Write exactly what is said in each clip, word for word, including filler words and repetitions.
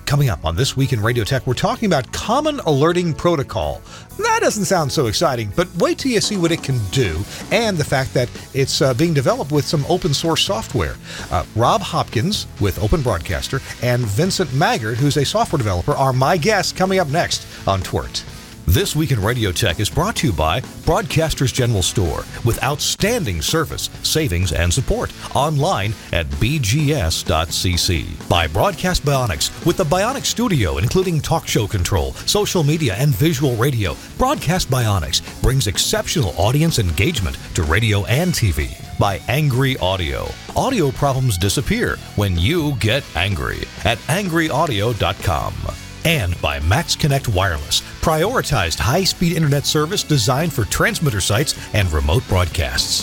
Coming up on This Week in Radio Tech, we're talking about Common Alerting Protocol. That doesn't sound so exciting, but wait till you see what it can do and the fact that it's uh, being developed with some open source software. Uh, Rob Hopkins with Open Broadcaster and Vincent Maggard, who's a software developer, are my guests coming up next on T W R T. This Week in Radio Tech is brought to you by Broadcasters General Store with outstanding service, savings, and support online at b g s dot c c. By Broadcast Bionics with the Bionic Studio, including talk show control, social media, and visual radio. Broadcast Bionics brings exceptional audience engagement to radio and T V. By Angry Audio. Audio problems disappear when you get angry at angry audio dot com. And by Max Connect Wireless, prioritized high-speed internet service designed for transmitter sites and remote broadcasts.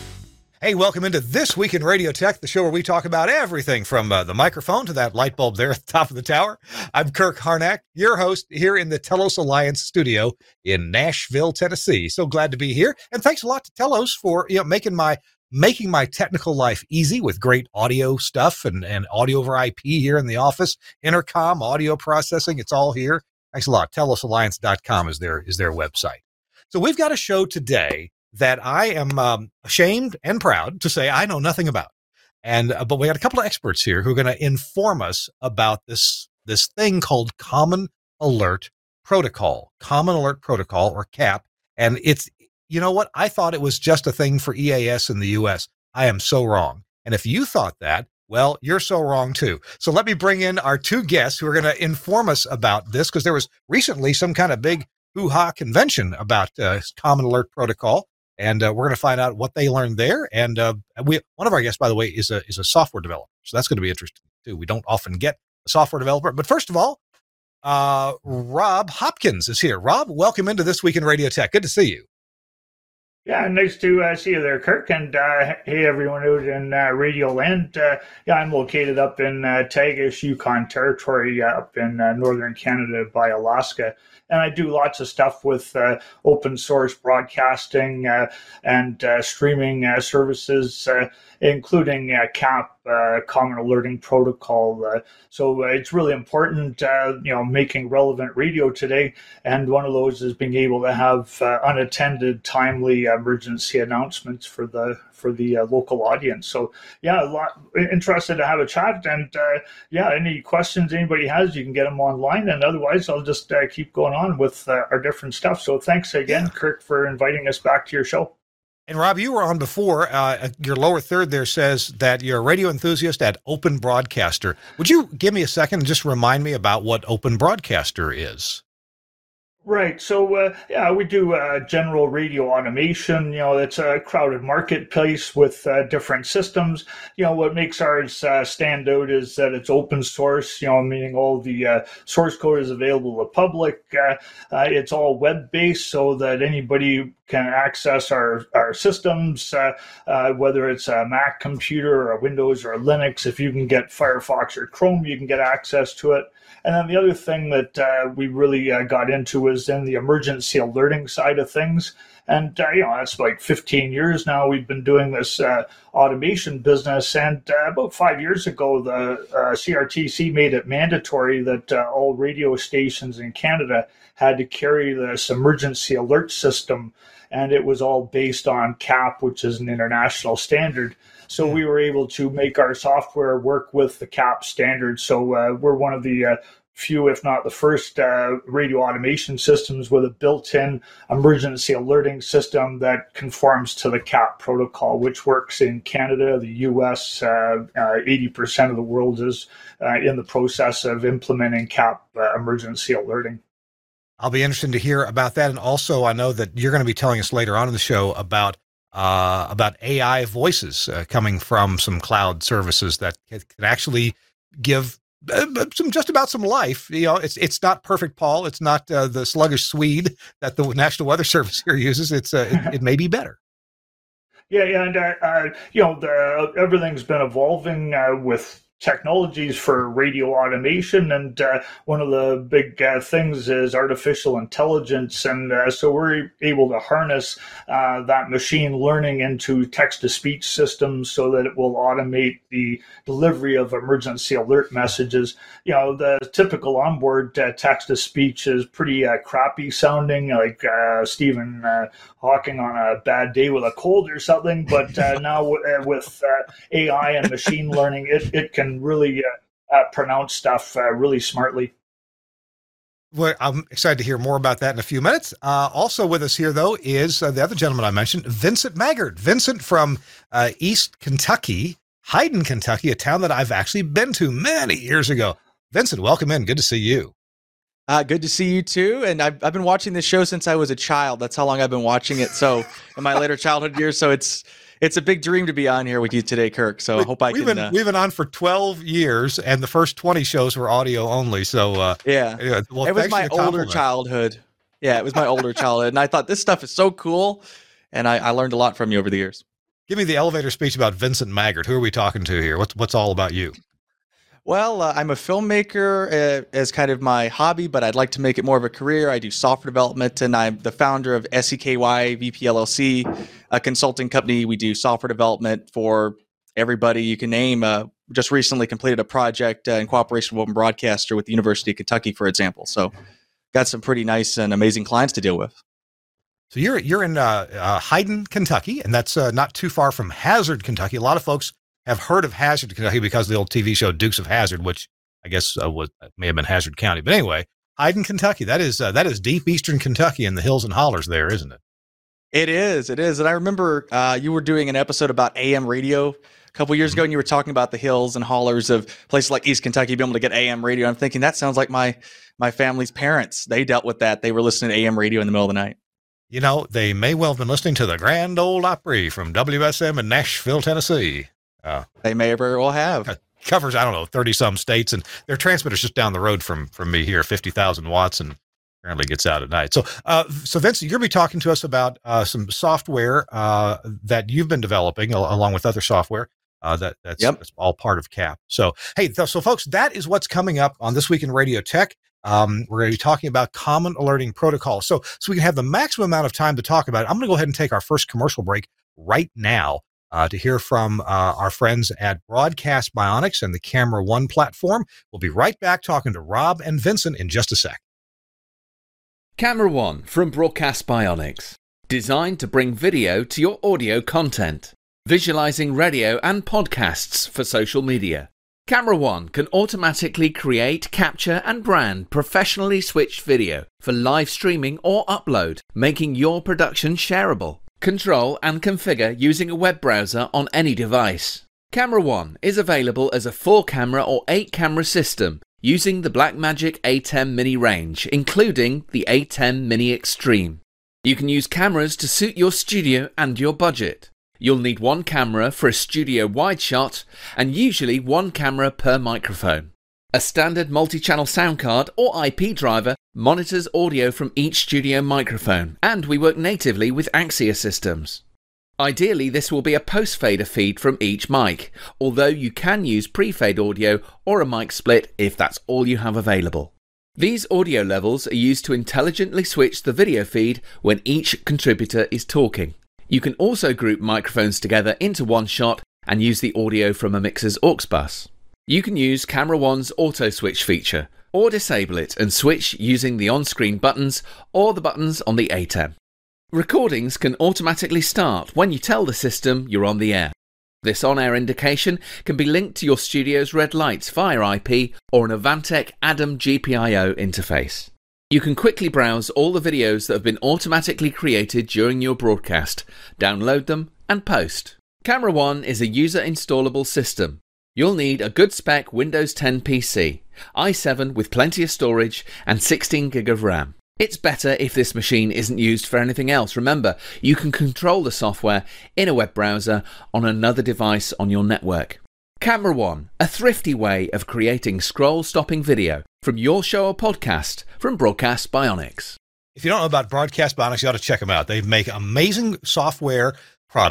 Hey, welcome into This Week in Radio Tech, the show where we talk about everything from uh, the microphone to that light bulb there at the top of the tower. I'm Kirk Harnack, your host here in the Telos Alliance studio in Nashville, Tennessee. So glad to be here. And thanks a lot to Telos for you know, making my making my technical life easy with great audio stuff and, and audio over I P here in the office, intercom, audio processing. It's all here. Thanks a lot. telos alliance dot com is their, is their website. So we've got a show today that I am um, ashamed and proud to say I know nothing about. And, uh, but we got a couple of experts here who are going to inform us about this, this thing called Common Alert Protocol, Common Alert Protocol, or C A P. And it's, you know what? I thought it was just a thing for E A S in the U S. I am so wrong. And if you thought that, well, you're so wrong too. So let me bring in our two guests who are going to inform us about this, because there was recently some kind of big hoo-ha convention about uh, Common Alert Protocol. And uh, we're going to find out what they learned there. And uh, we, one of our guests, by the way, is a is a software developer. So that's going to be interesting too. We don't often get a software developer. But first of all, uh, Rob Hopkins is here. Rob, welcome into This Week in Radio Tech. Good to see you. Yeah, nice to uh, see you there, Kirk. And uh, hey, everyone out in uh, Radio Land. Uh, yeah, I'm located up in uh, Tagish, Yukon Territory, uh, up in uh, northern Canada by Alaska. And I do lots of stuff with uh, open source broadcasting uh, and uh, streaming uh, services, uh, including uh, C A P, uh, Common Alerting Protocol. Uh, so uh, it's really important, uh, you know, making relevant radio today. And one of those is being able to have uh, unattended, timely emergency announcements for the for the uh, local audience. So yeah, a lot interested to have a chat. And uh, yeah, any questions anybody has, you can get them online. And otherwise, I'll just uh, keep going on with uh, our different stuff. So thanks again, yeah. Kirk, for inviting us back to your show. And Rob, you were on before. Uh, your lower third there says that you're a radio enthusiast at Open Broadcaster. Would you give me a second and just remind me about what Open Broadcaster is? Right. So, uh, yeah, we do uh, general radio automation. You know, it's a crowded marketplace with uh, different systems. You know, what makes ours uh, stand out is that it's open source, you know, meaning all the uh, source code is available to the public. Uh, uh, it's all web-based so that anybody can access our, our systems, uh, uh, whether it's a Mac computer or a Windows or a Linux. If you can get Firefox or Chrome, you can get access to it. And then the other thing that uh, we really uh, got into is in the emergency alerting side of things. And, uh, you know, that's like fifteen years now we've been doing this uh, automation business. And uh, about five years ago, the uh, C R T C made it mandatory that uh, all radio stations in Canada had to carry this emergency alert system. And it was all based on C A P, which is an international standard. So we were able to make our software work with the C A P standard. So uh, we're one of the uh, few, if not the first, uh, radio automation systems with a built-in emergency alerting system that conforms to the C A P protocol, which works in Canada, the U S. Uh, uh, eighty percent of the world is uh, in the process of implementing C A P uh, emergency alerting. I'll be interested to hear about that. And also, I know that you're going to be telling us later on in the show about uh, about A I voices uh, coming from some cloud services that can actually give uh, some just about some life. You know, it's it's not perfect, Paul. It's not uh, the sluggish Swede that the National Weather Service here uses. It's uh, it, it may be better. Yeah, yeah, and uh, uh, you know, the, everything's been evolving uh, with technologies for radio automation, and uh, one of the big uh, things is artificial intelligence, and uh, so we're able to harness uh, that machine learning into text-to-speech systems so that it will automate the delivery of emergency alert messages. You know, the typical onboard uh, text-to-speech is pretty uh, crappy sounding, like uh, Stephen uh, Hawking on a bad day with a cold or something, but uh, now w- uh, with uh, A I and machine learning, it, it can really uh, uh, pronounce stuff uh, really smartly. Well, I'm excited to hear more about that in a few minutes. Uh, also with us here, though, is uh, the other gentleman I mentioned, Vincent Maggard. Vincent from uh, East Kentucky, Hayden, Kentucky, a town that I've actually been to many years ago. Vincent, welcome in. Good to see you. Uh, good to see you too. And I've, I've been watching this show since I was a child. That's how long I've been watching it. So in my later childhood years. So it's it's a big dream to be on here with you today, Kirk. So I hope I we've can. Been, uh, we've been on for twelve years, and the first twenty shows were audio only. So uh, yeah, yeah well, it was my older childhood. Yeah, it was my older childhood, and I thought this stuff is so cool, and I, I learned a lot from you over the years. Give me the elevator speech about Vincent Maggard. Who are we talking to here? What's what's all about you? Well, uh, I'm a filmmaker uh, as kind of my hobby, but I'd like to make it more of a career. I do software development, and I'm the founder of S E K Y V P L L C, a consulting company. We do software development for everybody you can name. Uh, just recently completed a project uh, in cooperation with Open Broadcaster with the University of Kentucky, for example. So got some pretty nice and amazing clients to deal with. So you're you're in uh, uh, Hayden, Kentucky, and that's uh, not too far from Hazard, Kentucky. A lot of folks have heard of Hazard, Kentucky because of the old T V show Dukes of Hazzard, which I guess uh, was may have been Hazard County. But anyway, Hayden, Kentucky, that is uh, that is deep eastern Kentucky in the hills and hollers there, isn't it? It is. It is. And I remember uh, you were doing an episode about A M radio a couple years ago, and you were talking about the hills and hollers of places like East Kentucky being able to get A M radio. I'm thinking that sounds like my my family's parents. They dealt with that. They were listening to A M radio in the middle of the night. You know, they may well have been listening to the Grand Ole Opry from W S M in Nashville, Tennessee. Uh, they may very well have. Covers, I don't know, thirty-some states, and their transmitter's just down the road from from me here, fifty thousand watts, and apparently gets out at night. So, uh, so Vince, you're going to be talking to us about uh, some software uh, that you've been developing al- along with other software. Uh, that that's, yep. that's all part of C A P. So, hey, th- so folks, that is what's coming up on This Week in Radio Tech. Um, we're going to be talking about common alerting protocols. So, so we can have the maximum amount of time to talk about it. I'm going to go ahead and take our first commercial break right now uh, to hear from uh, our friends at Broadcast Bionics and the Camera One platform. We'll be right back talking to Rob and Vincent in just a sec. Camera One from Broadcast Bionics, designed to bring video to your audio content, visualizing radio and podcasts for social media. Camera One can automatically create, capture and brand professionally switched video for live streaming or upload, making your production shareable. Control and configure using a web browser on any device. Camera One is available as a four camera or eight camera system using the Blackmagic A ten Mini range, including the A ten Mini Extreme. You can use cameras to suit your studio and your budget. You'll need one camera for a studio wide shot and usually one camera per microphone. A standard multi-channel sound card or I P driver monitors audio from each studio microphone, and we work natively with Axia systems. Ideally, this will be a post-fader feed from each mic, although you can use pre-fade audio or a mic split if that's all you have available. These audio levels are used to intelligently switch the video feed when each contributor is talking. You can also group microphones together into one shot and use the audio from a mixer's aux bus. You can use Camera One's auto switch feature, or disable it and switch using the on-screen buttons or the buttons on the A ten. Recordings can automatically start when you tell the system you're on the air. This on-air indication can be linked to your studio's red lights via I P or an Avantec Adam G P I O interface. You can quickly browse all the videos that have been automatically created during your broadcast, download them and post. Camera One is a user-installable system. You'll need a good spec Windows ten P C, i seven with plenty of storage and sixteen gig of RAM. It's better if this machine isn't used for anything else. Remember, you can control the software in a web browser on another device on your network. Camera One, a thrifty way of creating scroll-stopping video from your show or podcast from Broadcast Bionics. If you don't know about Broadcast Bionics, you ought to check them out. They make amazing software products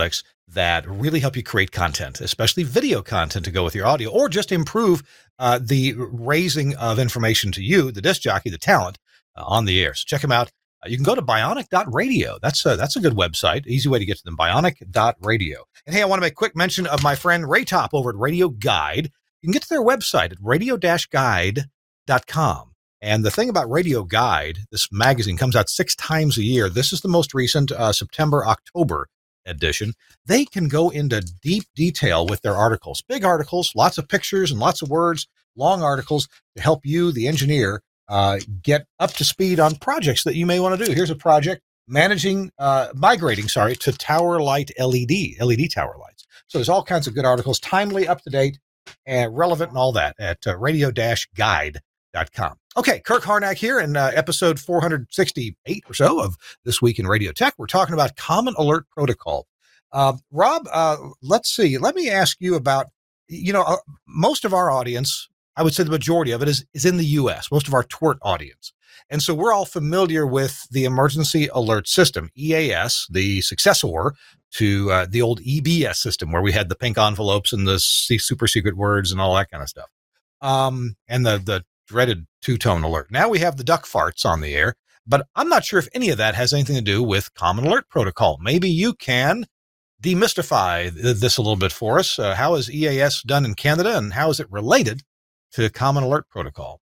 that really help you create content, especially video content to go with your audio, or just improve uh, the raising of information to you, the disc jockey, the talent, uh, on the air. So check them out. Uh, you can go to bionic dot radio. That's a, that's a good website. Easy way to get to them, bionic dot radio. And hey, I want to make quick mention of my friend Ray Top over at Radio Guide. You can get to their website at radio dash guide dot com. And the thing about Radio Guide, this magazine comes out six times a year. This is the most recent uh, September, October edition. They can go into deep detail with their articles, big articles, lots of pictures and lots of words, long articles to help you, the engineer, uh, get up to speed on projects that you may want to do. Here's a project managing, uh, migrating, sorry, to tower light L E D, L E D tower lights. So there's all kinds of good articles, timely, up to date, and relevant and all that at uh, radio dash guide dot com. Okay, Kirk Harnack here in uh, episode four hundred sixty-eight or so of This Week in Radio Tech. We're talking about Common Alert Protocol. Uh, Rob, uh, let's see. Let me ask you about, you know, uh, most of our audience, I would say the majority of it is, is in the U S, most of our TWiRT audience. And so we're all familiar with the Emergency Alert System, E A S, the successor to uh, the old E B S system where we had the pink envelopes and the super secret words and all that kind of stuff. Um, and the, the dreaded two-tone alert. Now we have the duck farts on the air, but I'm not sure if any of that has anything to do with Common Alert Protocol. Maybe you can demystify th- this a little bit for us. Uh, how is E A S done in Canada, and how is it related to Common Alert Protocol?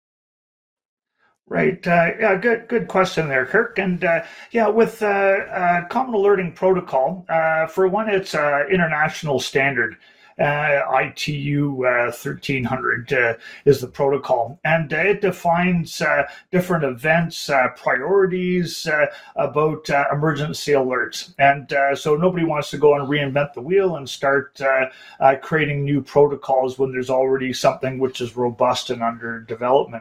Right. Uh, yeah, good good question there, Kirk. And uh, yeah, with uh, uh, Common Alerting Protocol, uh, for one, it's an international standard. Uh, I T U uh, thirteen hundred uh, is the protocol, and uh, it defines uh, different events, uh, priorities uh, about uh, emergency alerts. And uh, so nobody wants to go and reinvent the wheel and start uh, uh, creating new protocols when there's already something which is robust and under development.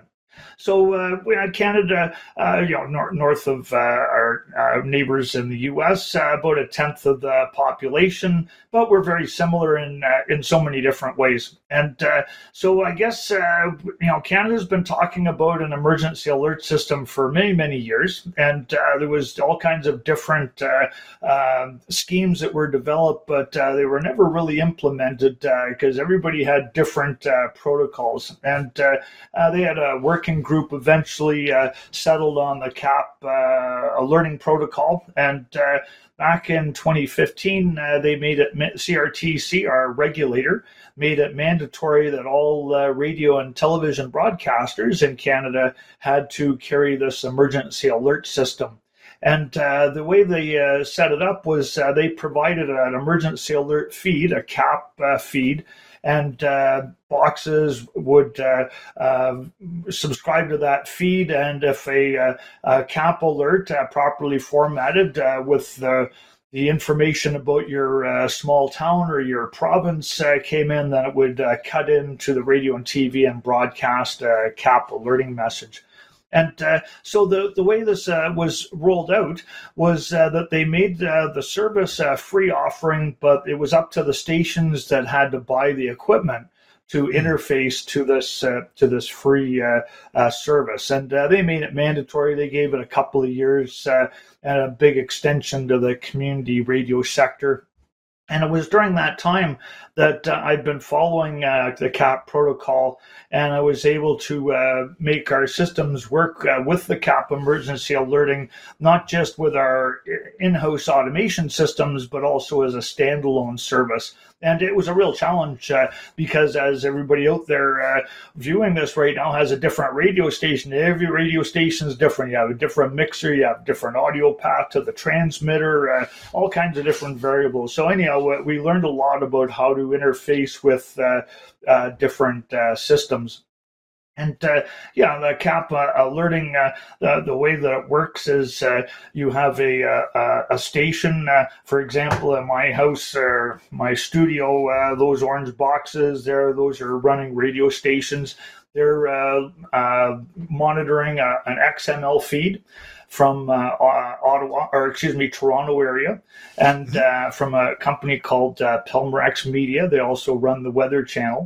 So uh, we had Canada, uh, you know, nor- north of uh, our uh, neighbors in the U S, uh, about a tenth of the population, but we're very similar in uh, in so many different ways. And uh, so I guess uh, you know, Canada's been talking about an emergency alert system for many many years, and uh, there was all kinds of different uh, uh, schemes that were developed, but uh, they were never really implemented because uh, everybody had different uh, protocols, and uh, uh, they had a working group eventually uh, settled on the C A P uh, alerting protocol, and uh, back in twenty fifteen uh, they made it, C R T C, our regulator, made it mandatory that all uh, radio and television broadcasters in Canada had to carry this emergency alert system. And uh, the way they uh, set it up was uh, they provided an emergency alert feed, a C A P uh, feed, and uh, boxes would uh, uh, subscribe to that feed. And if a, uh, a C A P alert uh, properly formatted uh, with the the information about your uh, small town or your province uh, came in, then it would uh, cut into the radio and T V and broadcast a C A P alerting message. And uh, so the, the way this uh, was rolled out was uh, that they made uh, the service a free offering, but it was up to the stations that had to buy the equipment to interface to this uh, to this free uh, uh, service. And uh, they made it mandatory. They gave it a couple of years uh, and a big extension to the community radio sector. And it was during that time that uh, I'd been following uh, the C A P protocol, and I was able to uh, make our systems work uh, with the C A P emergency alerting, not just with our in-house automation systems, but also as a standalone service. And it was a real challenge uh, because as everybody out there uh, viewing this right now has a different radio station. Every radio station is different. You have a different mixer, you have different audio path to the transmitter, uh, all kinds of different variables. So anyhow, we learned a lot about how to interface with uh, uh, different uh, systems. And uh, yeah, the C A P uh, alerting, uh, the, the way that it works is uh, you have a a, a station, uh, for example, in my house or my studio, uh, those orange boxes there, those are running radio stations. They're uh, uh, monitoring a, an X M L feed from uh, Ottawa, or excuse me, Toronto area, and uh, from a company called uh, Pelmer X Media. They also run the Weather Channel.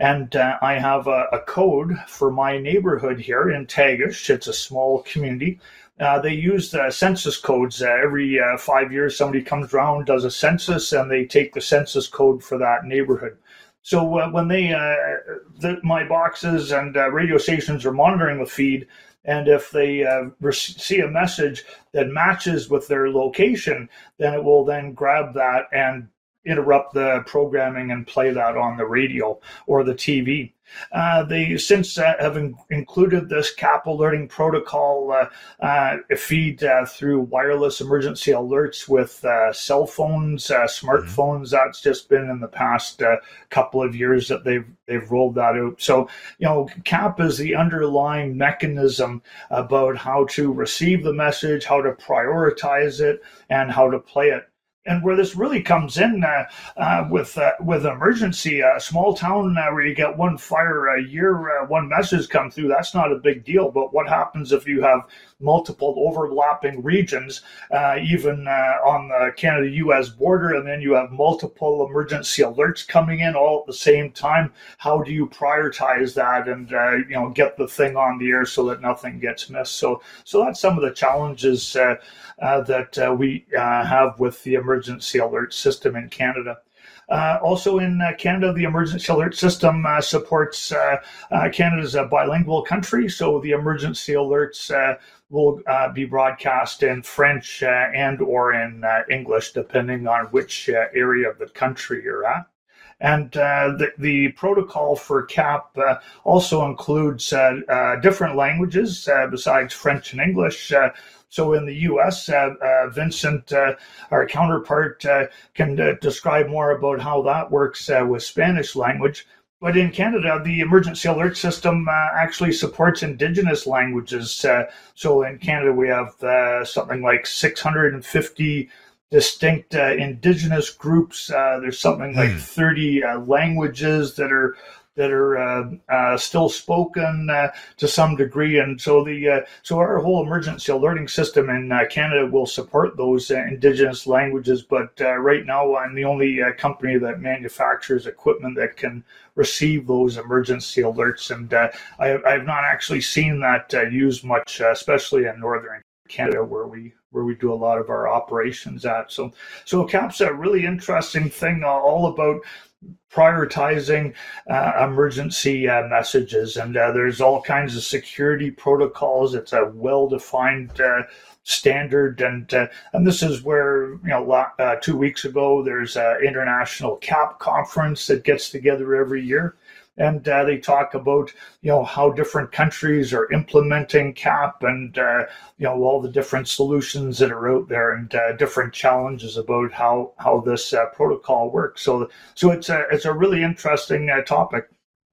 And uh, I have a, a code for my neighborhood here in Tagish. It's a small community. Uh, they use the census codes. Uh, every uh, five years, somebody comes around, does a census, and they take the census code for that neighborhood. So uh, when they, uh, the, my boxes and uh, radio stations are monitoring the feed, and if they uh, rec- see a message that matches with their location, then it will then grab that and interrupt the programming and play that on the radio or the T V. Uh, they since uh, have in- included this C A P alerting protocol uh, uh, feed uh, through wireless emergency alerts with uh, cell phones, uh, smartphones. Mm-hmm. That's just been in the past uh, couple of years that they've they've rolled that out. So, you know, C A P is the underlying mechanism about how to receive the message, how to prioritize it, and how to play it. And where this really comes in uh, uh, with uh, with emergency, a uh, small town uh, where you get one fire a year, uh, one message come through, that's not a big deal. But what happens if you have multiple overlapping regions, uh, even uh, on the Canada-U S border, and then you have multiple emergency alerts coming in all at the same time? How do you prioritize that and uh, you know get the thing on the air so that nothing gets missed? So, so that's some of the challenges uh, uh, that uh, we uh, have with the emergency alert system in Canada. Uh, also in uh, Canada, the emergency alert system uh, supports uh, uh, Canada's a bilingual country, so the emergency alerts uh, will uh, be broadcast in French uh, and or in uh, English, depending on which uh, area of the country you're at. And uh, the, the protocol for C A P uh, also includes uh, uh, different languages uh, besides French and English. Uh, So in the U S, uh, uh, Vincent, uh, our counterpart, uh, can uh, describe more about how that works uh, with Spanish language. But in Canada, the emergency alert system uh, actually supports Indigenous languages. Uh, so in Canada, we have uh, something like six hundred fifty distinct uh, Indigenous groups. Uh, there's something like thirty uh, languages that are that are uh, uh, still spoken uh, to some degree, and so the uh, so our whole emergency alerting system in uh, Canada will support those uh, Indigenous languages. But uh, right now, I'm the only uh, company that manufactures equipment that can receive those emergency alerts, and uh, I, I've not actually seen that uh, used much, uh, especially in northern Canada, where we where we do a lot of our operations at. So, so C A P's a really interesting thing, uh, all about prioritizing uh, emergency uh, messages, and uh, there's all kinds of security protocols. It's a well-defined uh, standard, and uh, and this is where, you know, uh, two weeks ago there's an international C A P conference that gets together every year. And uh, they talk about, you know, how different countries are implementing C A P, and uh, you know, all the different solutions that are out there, and uh, different challenges about how how this uh, protocol works. So, so it's a it's a really interesting uh, topic.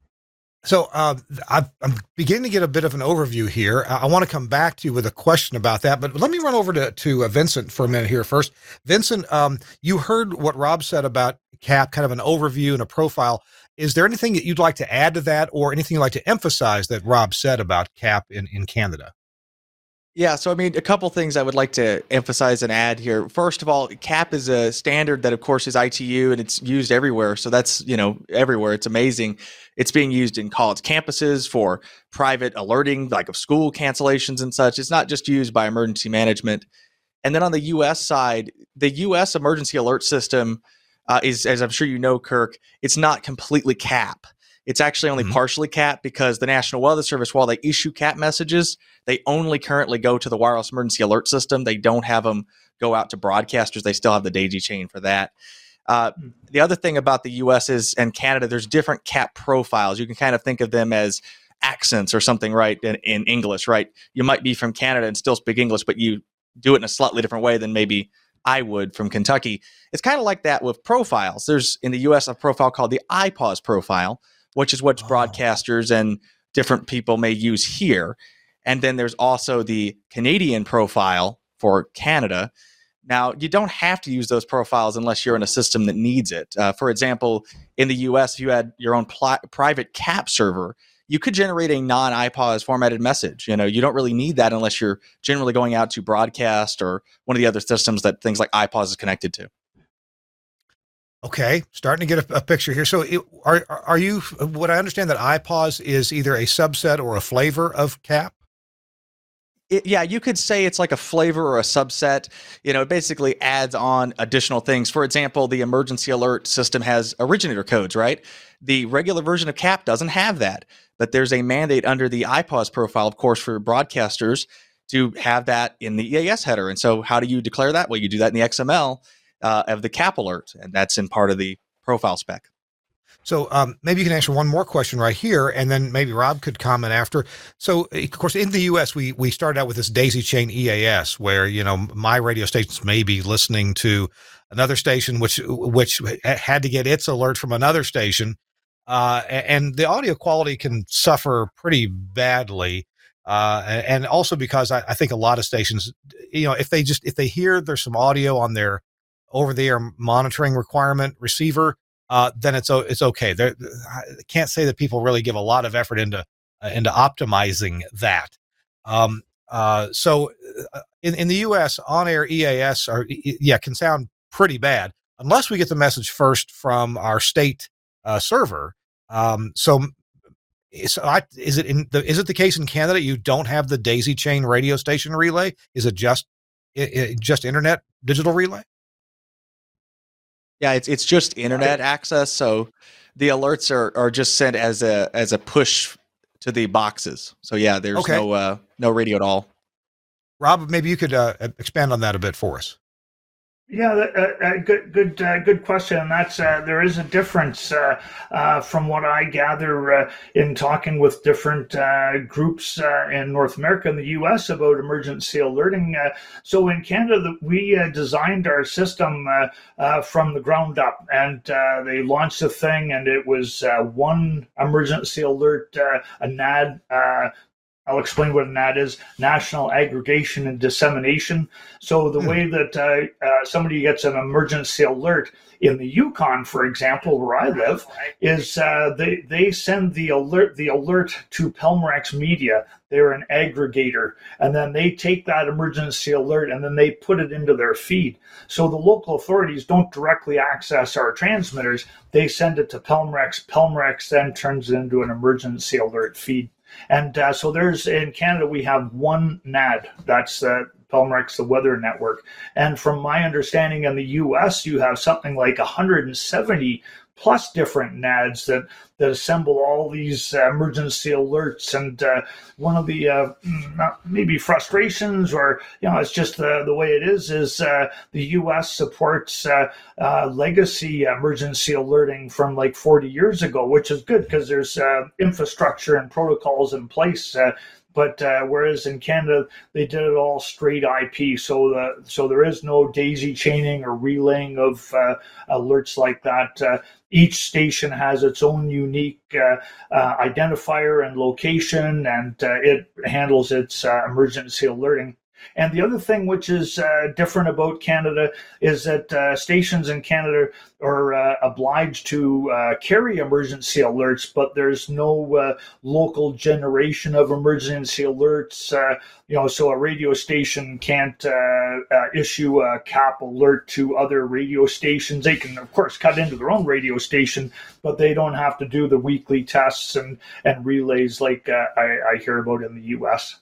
So uh, I'm beginning to get a bit of an overview here. I want to come back to you with a question about that, but let me run over to, to uh, Vincent for a minute here first. Vincent, um, you heard what Rob said about C A P, kind of an overview and a profile. Is there anything that you'd like to add to that, or anything you'd like to emphasize that Rob said about C A P in, in Canada? Yeah, so I mean, a couple things I would like to emphasize and add here. First of all, C A P is a standard that, of course, is I T U, and it's used everywhere. So that's, you know, everywhere. It's amazing. It's being used in college campuses for private alerting, like of school cancellations and such. It's not just used by emergency management. And then on the U S side, the U S emergency alert system uh, is, as I'm sure you know, Kirk, it's not completely C A P. It's actually only mm-hmm. partially C A P, because the National Weather Service, while they issue C A P messages, they only currently go to the wireless emergency alert system. They don't have them go out to broadcasters. They still have the daisy chain for that. Uh, the other thing about the U S is, and Canada, there's different C A P profiles. You can kind of think of them as accents or something, right, in, in English, right? You might be from Canada and still speak English, but you do it in a slightly different way than maybe I would from Kentucky. It's kind of like that with profiles. There's, in the U S, a profile called the I P A W S profile, which is what oh. broadcasters and different people may use here. And then there's also the Canadian profile for Canada. Now, you don't have to use those profiles unless you're in a system that needs it. Uh, for example, in the U S, if you had your own pl- private C A P server, you could generate a non-I P A W S formatted message. You know, you don't really need that unless you're generally going out to broadcast or one of the other systems that things like I P A W S is connected to. Okay, starting to get a, a picture here. So, it, are are you? Would I understand that iPause is either a subset or a flavor of C A P? It, yeah, you could say it's like a flavor or a subset. You know, it basically adds on additional things. For example, the emergency alert system has originator codes, right? The regular version of C A P doesn't have that, but there's a mandate under the iPause profile, of course, for broadcasters to have that in the E A S header. And so how do you declare that? Well, you do that in the X M L uh, of the C A P alert, and that's in part of the profile spec. So um, maybe you can answer one more question right here, and then maybe Rob could comment after. So, of course, in the U S, we we started out with this daisy chain E A S, where you know my radio stations may be listening to another station, which which had to get its alert from another station, uh, and the audio quality can suffer pretty badly. Uh, and also because I, I think a lot of stations, you know, if they just if they hear there's some audio on their over-the-air monitoring requirement receiver, uh, then it's it's okay. They're, I can't say that people really give a lot of effort into uh, into optimizing that. Um, uh, so uh, in in the U S, on-air E A S are yeah can sound pretty bad unless we get the message first from our state uh, server. Um, so. So I, is it in the is it the case in Canada you don't have the daisy chain radio station relay? Is it just it, it, just internet digital relay? Yeah, it's it's just internet access. So the alerts are, are just sent as a as a push to the boxes. So yeah, there's okay. no uh, no radio at all. Rob, maybe you could uh, expand on that a bit for us. Yeah, uh, uh, good, good, uh, good question. And that's uh, there is a difference uh, uh, from what I gather uh, in talking with different uh, groups uh, in North America and the U S about emergency alerting. Uh, so in Canada, we uh, designed our system uh, uh, from the ground up, and uh, they launched the thing, and it was uh, one emergency alert, uh, a N A D. Uh, I'll explain what an A D is, National Aggregation and Dissemination. So the hmm. way that uh, uh, somebody gets an emergency alert in the Yukon, for example, where I live, is uh, they, they send the alert the alert to Pelmorex Media. They're an aggregator. And then they take that emergency alert and then they put it into their feed. So the local authorities don't directly access our transmitters. They send it to Pelmorex. Pelmorex then turns it into an emergency alert feed. And uh, so there's, in Canada, we have one N A D, that's uh, Pelmorex, the Weather Network. And from my understanding in the U S, you have something like one hundred seventy plus different N A Ds that, that assemble all these uh, emergency alerts. And uh, one of the uh, not maybe frustrations, or you know, it's just the, the way it is, is uh, the U S supports uh, uh, legacy emergency alerting from like forty years ago, which is good because there's uh, infrastructure and protocols in place. Uh, But uh, whereas in Canada, they did it all straight I P, so the, so there is no daisy chaining or relaying of uh, alerts like that. Uh, each station has its own unique uh, uh, identifier and location, and uh, it handles its uh, emergency alerting. And the other thing which is uh, different about Canada is that uh, stations in Canada are uh, obliged to uh, carry emergency alerts, but there's no uh, local generation of emergency alerts. Uh, you know, so a radio station can't uh, uh, issue a C A P alert to other radio stations. They can, of course, cut into their own radio station, but they don't have to do the weekly tests and, and relays like uh, I, I hear about in the U S.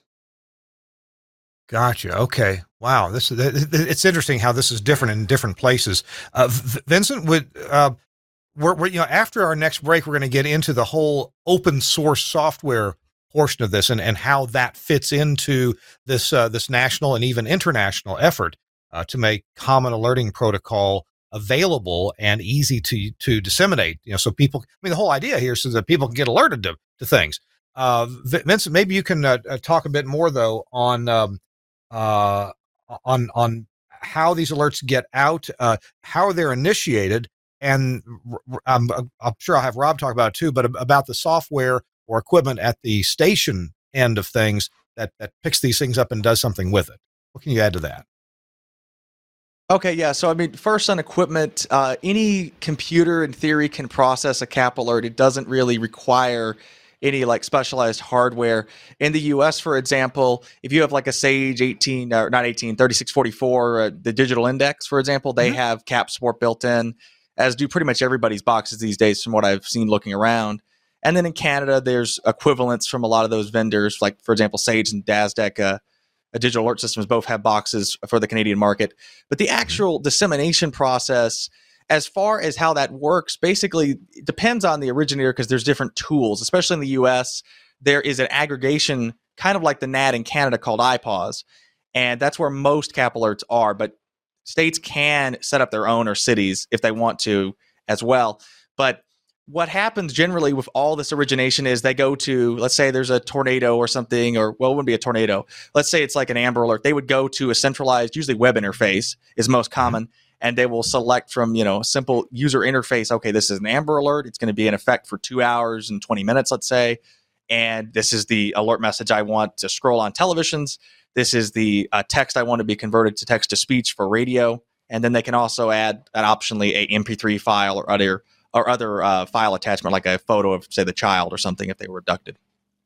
Gotcha. Okay. Wow. This is, it's interesting how this is different in different places. Uh, Vincent, would, uh, we're, we're, you know, after our next break, we're going to get into the whole open source software portion of this and, and how that fits into this, uh, this national and even international effort, uh, to make common alerting protocol available and easy to, to disseminate, you know, so people, I mean, the whole idea here is so that people can get alerted to, to things. Uh, Vincent, maybe you can uh, talk a bit more though on, um, uh, on, on how these alerts get out, uh, how they're initiated. And um, I'm sure I'll have Rob talk about it too, but about the software or equipment at the station end of things that, that picks these things up and does something with it. What can you add to that? Okay, yeah. So, I mean, first on equipment, uh, any computer in theory can process a C A P alert. It doesn't really require any like specialized hardware. In the U S, for example, if you have like a Sage eighteen, or not eighteen, thirty-six forty-four, uh, the digital index, for example, they mm-hmm. have C A P support built in. as do pretty much everybody's boxes these days from what I've seen looking around. And then in Canada, there's equivalents from a lot of those vendors, like, for example, Sage and DASDEC, uh, Digital Alert Systems, both have boxes for the Canadian market. But the actual dissemination process, as far as how that works, basically depends on the originator, because there's different tools, especially in the U S. There is an aggregation, kind of like the N A D in Canada, called I P A W S. And that's where most cap alerts are. But states can set up their own, or cities if they want to as well. But what happens generally with all this origination is they go to, let's say there's a tornado or something, or, well, it wouldn't be a tornado. Let's say it's like an Amber Alert. They would go to a centralized, usually web interface is most common, and they will select from, you know, a simple user interface. Okay, this is an Amber Alert. It's going to be in effect for two hours and twenty minutes, let's say. And this is the alert message I want to scroll on televisions. This is the uh, text I want to be converted to text to speech for radio. And then they can also add an optionally a M P three file or other or other uh, file attachment, like a photo of, say, the child or something if they were abducted.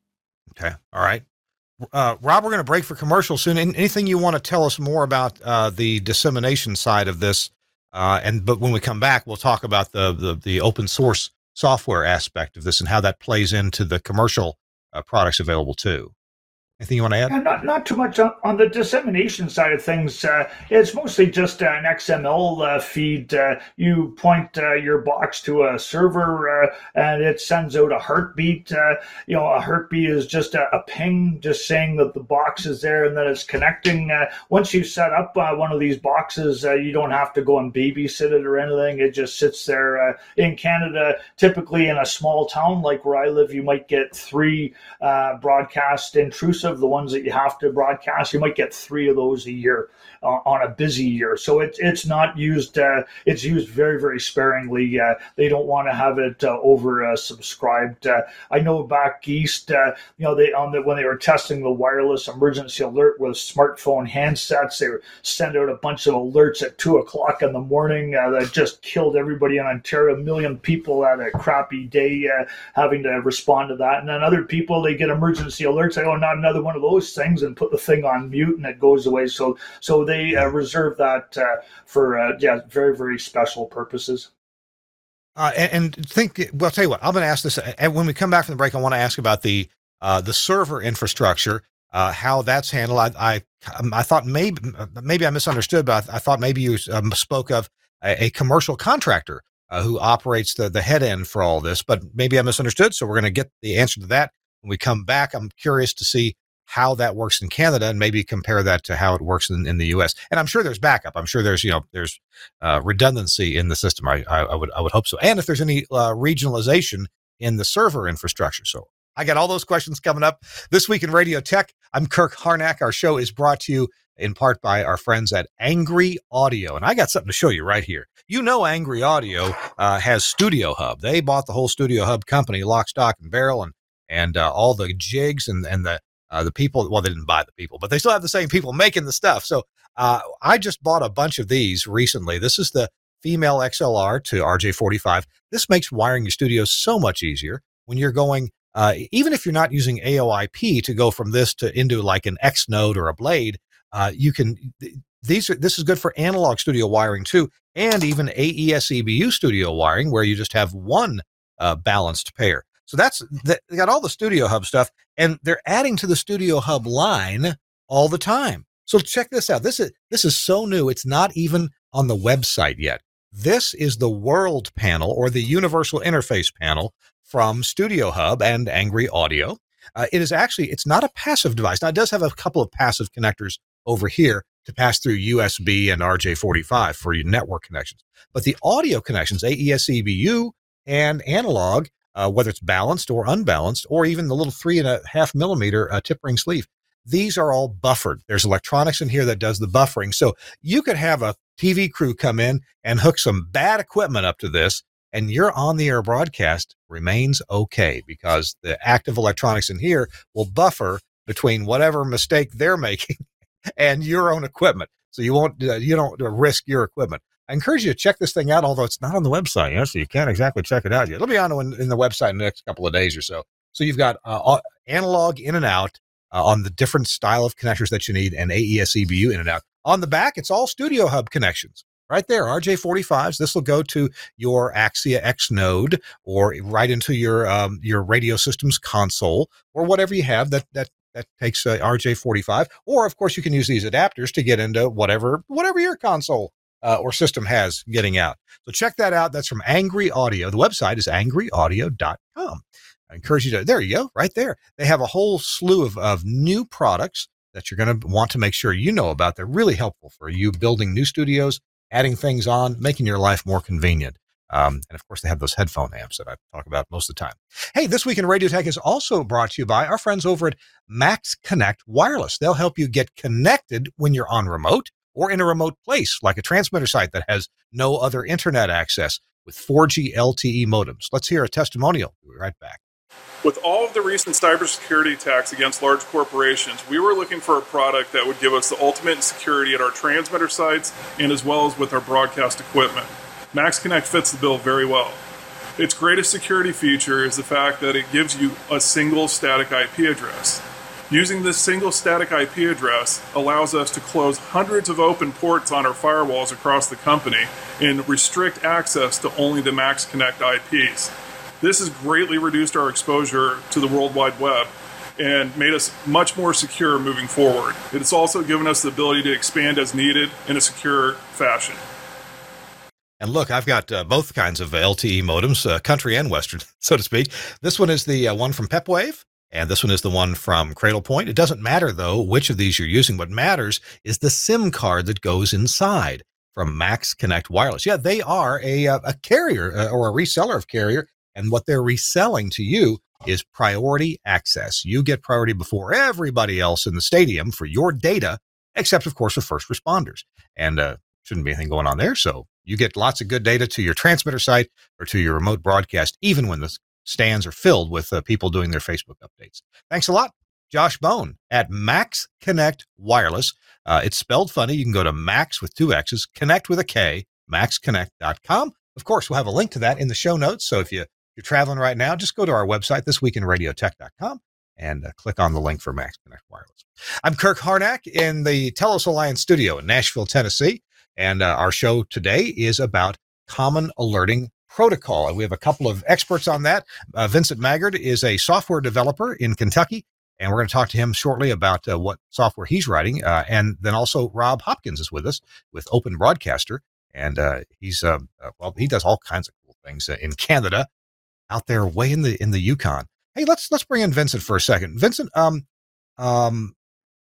Okay. All right. Uh, Rob, we're going to break for commercial soon. Anything you want to tell us more about uh, the dissemination side of this? Uh, and but when we come back, we'll talk about the, the, the open source software aspect of this and how that plays into the commercial uh, products available too. Anything you want to add? Yeah, not not too much on, on the dissemination side of things. Uh, it's mostly just uh, an X M L uh, feed. Uh, you point uh, your box to a server, uh, and it sends out a heartbeat. Uh, you know, a heartbeat is just a, a ping, just saying that the box is there and that it's connecting. Uh, once you set up uh, one of these boxes, uh, you don't have to go and babysit it or anything. It just sits there. Uh, in Canada, typically in a small town like where I live, you might get three uh, broadcast intrusive. The ones that you have to broadcast, you might get three of those a year uh, on a busy year. So it's it's not used. Uh, it's used very very sparingly. Uh, they don't want to have it uh, over uh, subscribed. Uh, I know back east, uh, you know, they on the when they were testing the wireless emergency alert with smartphone handsets, they would send out a bunch of alerts at two o'clock in the morning uh, that just killed everybody in Ontario. A million people had a crappy day uh, having to respond to that, and then other people, they get emergency alerts. They go, not another one of those things, and put the thing on mute and it goes away. So so they uh, reserve that uh, for uh, yeah very very special purposes. Uh, and, and think, well, I'll tell you what, I'm going to ask this, and when we come back from the break, I want to ask about the uh, the server infrastructure, uh, how that's handled. I I, I thought maybe maybe I misunderstood, but I, I thought maybe you um, spoke of a, a commercial contractor uh, who operates the the head end for all this, but maybe I misunderstood. So we're going to get the answer to that when we come back. I'm curious to see how that works in Canada and maybe compare that to how it works in, in the U S. And I'm sure there's backup. I'm sure there's, you know, there's uh, redundancy in the system. I, I, I would I would hope so. And if there's any uh, regionalization in the server infrastructure. So I got all those questions coming up this week in Radio Tech. I'm Kirk Harnack. Our show is brought to you in part by our friends at Angry Audio. And I got something to show you right here. You know, Angry Audio uh, has Studio Hub. They bought the whole Studio Hub company, lock, stock, and barrel, and, and uh, all the jigs and, and the Uh, the people, well, they didn't buy the people, but they still have the same people making the stuff. So uh, I just bought a bunch of these recently. This is the female X L R to R J forty-five. This makes wiring your studio so much easier when you're going, uh, even if you're not using A O I P to go from this to into like an X node or a Blade, uh, you can, these are, this is good for analog studio wiring too, and even A E S E B U studio wiring where you just have one uh, balanced pair. So that's, they got all the Studio Hub stuff, and they're adding to the Studio Hub line all the time. So check this out. This is, this is so new. It's not even on the website yet. This is the World panel, or the Universal Interface panel from Studio Hub and Angry Audio. Uh, it is actually, it's not a passive device. Now, it does have a couple of passive connectors over here to pass through U S B and R J forty-five for your network connections. But the audio connections, A E S E B U and analog, Uh, whether it's balanced or unbalanced, or even the little three and a half millimeter uh, tip ring sleeve. These are all buffered. There's electronics in here that does the buffering. So you could have a T V crew come in and hook some bad equipment up to this, and your on-the-air broadcast remains okay because the active electronics in here will buffer between whatever mistake they're making and your own equipment. So you won't, uh, you don't risk your equipment. I encourage you to check this thing out, although it's not on the website, you know, so you can't exactly check it out yet. It'll be on in, in the website in the next couple of days or so. So you've got uh, analog in and out uh, on the different style of connectors that you need, and A E S E B U in and out. On the back, it's all Studio Hub connections Right there, R J forty-fives. This will go to your Axia X node or right into your um, your radio systems console or whatever you have that that that takes uh, R J forty-five. Or of course, you can use these adapters to get into whatever whatever your console uh, or system has getting out. So check that out. That's from Angry Audio. The website is angry audio dot com. I encourage you to. There you go, right there. They have a whole slew of of new products that you're going to want to make sure you know about. They're really helpful for you building new studios, adding things on, making your life more convenient. Um, and of course, they have those headphone amps that I talk about most of the time. Hey, This Week in Radio Tech is also brought to you by our friends over at Max Connect Wireless. They'll help you get connected when you're on remote or in a remote place, like a transmitter site that has no other internet access with four G L T E modems. Let's hear a testimonial. We'll be right back. With all of the recent cybersecurity attacks against large corporations, we were looking for a product that would give us the ultimate security at our transmitter sites and as well as with our broadcast equipment. Max Connect fits the bill very well. Its greatest security feature is the fact that it gives you a single static I P address. Using this single static I P address allows us to close hundreds of open ports on our firewalls across the company and restrict access to only the Max Connect I Ps. This has greatly reduced our exposure to the World Wide Web and made us much more secure moving forward. It has also given us the ability to expand as needed in a secure fashion. And look, I've got uh, both kinds of L T E modems, uh, country and western, so to speak. This one is the uh, one from Pepwave, and this one is the one from Cradlepoint. It doesn't matter, though, which of these you're using. What matters is the SIM card that goes inside from Max Connect Wireless. Yeah, they are a, a carrier uh, or a reseller of carrier. And what they're reselling to you is priority access. You get priority before everybody else in the stadium for your data, except, of course, for first responders. And uh, shouldn't be anything going on there. So you get lots of good data to your transmitter site or to your remote broadcast, even when the stands are filled with uh, people doing their Facebook updates. Thanks a lot, Josh Bone at Max Connect Wireless. Uh, it's spelled funny. You can go to Max with two X's, Connect with a K, max connect dot com. Of course, we'll have a link to that in the show notes. So if you you're traveling right now, just go to our website, this week in radio tech dot com, and uh, click on the link for Max Connect Wireless. I'm Kirk Harnack in the Telos Alliance studio in Nashville, Tennessee, and uh, our show today is about common alerting protocol. And we have a couple of experts on that. Uh, Vincent Maggard is a software developer in Kentucky, and we're going to talk to him shortly about uh, what software he's writing. Uh, and then also Rob Hopkins is with us with Open Broadcaster, and uh, he's, uh, uh, well, he does all kinds of cool things uh, in Canada, out there way in the in the Yukon. Hey, let's let's bring in Vincent for a second. Vincent, um, um,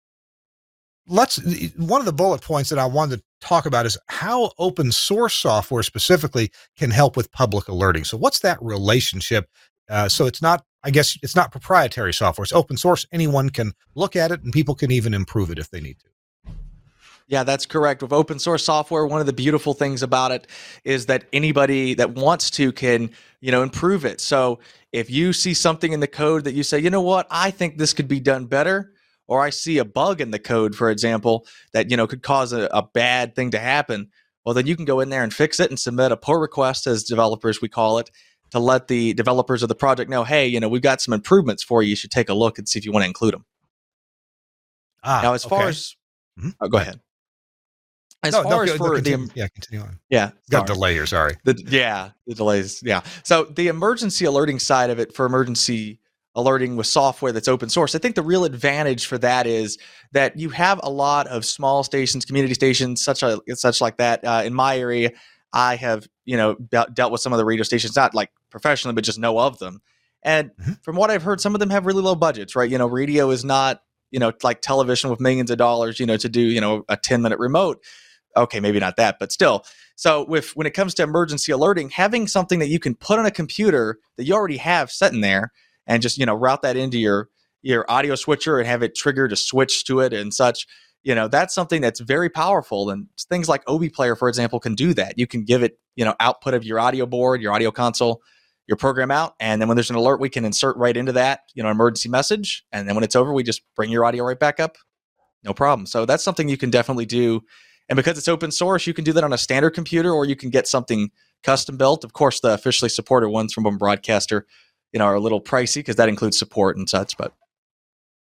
let's one of the bullet points that I wanted to talk about is how open source software specifically can help with public alerting. So, what's that relationship? Uh, so it's not, I guess, it's not proprietary software. It's open source. Anyone can look at it, and people can even improve it if they need to. Yeah, that's correct. With open source software, one of the beautiful things about it is that anybody that wants to can, you know, improve it. So if you see something in the code that you say, you know what, I think this could be done better, or I see a bug in the code, for example, that, you know, could cause a, a bad thing to happen, well, then you can go in there and fix it and submit a pull request, as developers, we call it, to let the developers of the project know, hey, you know, we've got some improvements for you. You should take a look and see if you want to include them. Ah, now, as okay. far as, mm-hmm. oh, go ahead. As no, far no, as no, for continue, the yeah, continue on. Yeah, got sorry. delay here. Sorry. The, yeah, the delays. Yeah. So the emergency alerting side of it, for emergency alerting with software that's open source, I think the real advantage for that is that you have a lot of small stations, community stations, such a such like that. Uh, in my area, I have you know de- dealt with some of the radio stations, not like professionally, but just know of them. And mm-hmm. from what I've heard, some of them have really low budgets, right? You know, radio is not you know like television with millions of dollars, you know, to do you know a ten minute remote. Okay, maybe not that, but still. So with when it comes to emergency alerting, having something that you can put on a computer that you already have sitting there and just, you know, route that into your your audio switcher and have it trigger to switch to it and such, you know, that's something that's very powerful. And things like O B Player, for example, can do that. You can give it, you know, output of your audio board, your audio console, your program out. And then when there's an alert, we can insert right into that, you know, emergency message. And then when it's over, we just bring your audio right back up. No problem. So that's something you can definitely do. And because it's open source, you can do that on a standard computer, or you can get something custom built. Of course, the officially supported ones from Open Broadcaster, you know, are a little pricey because that includes support and such. But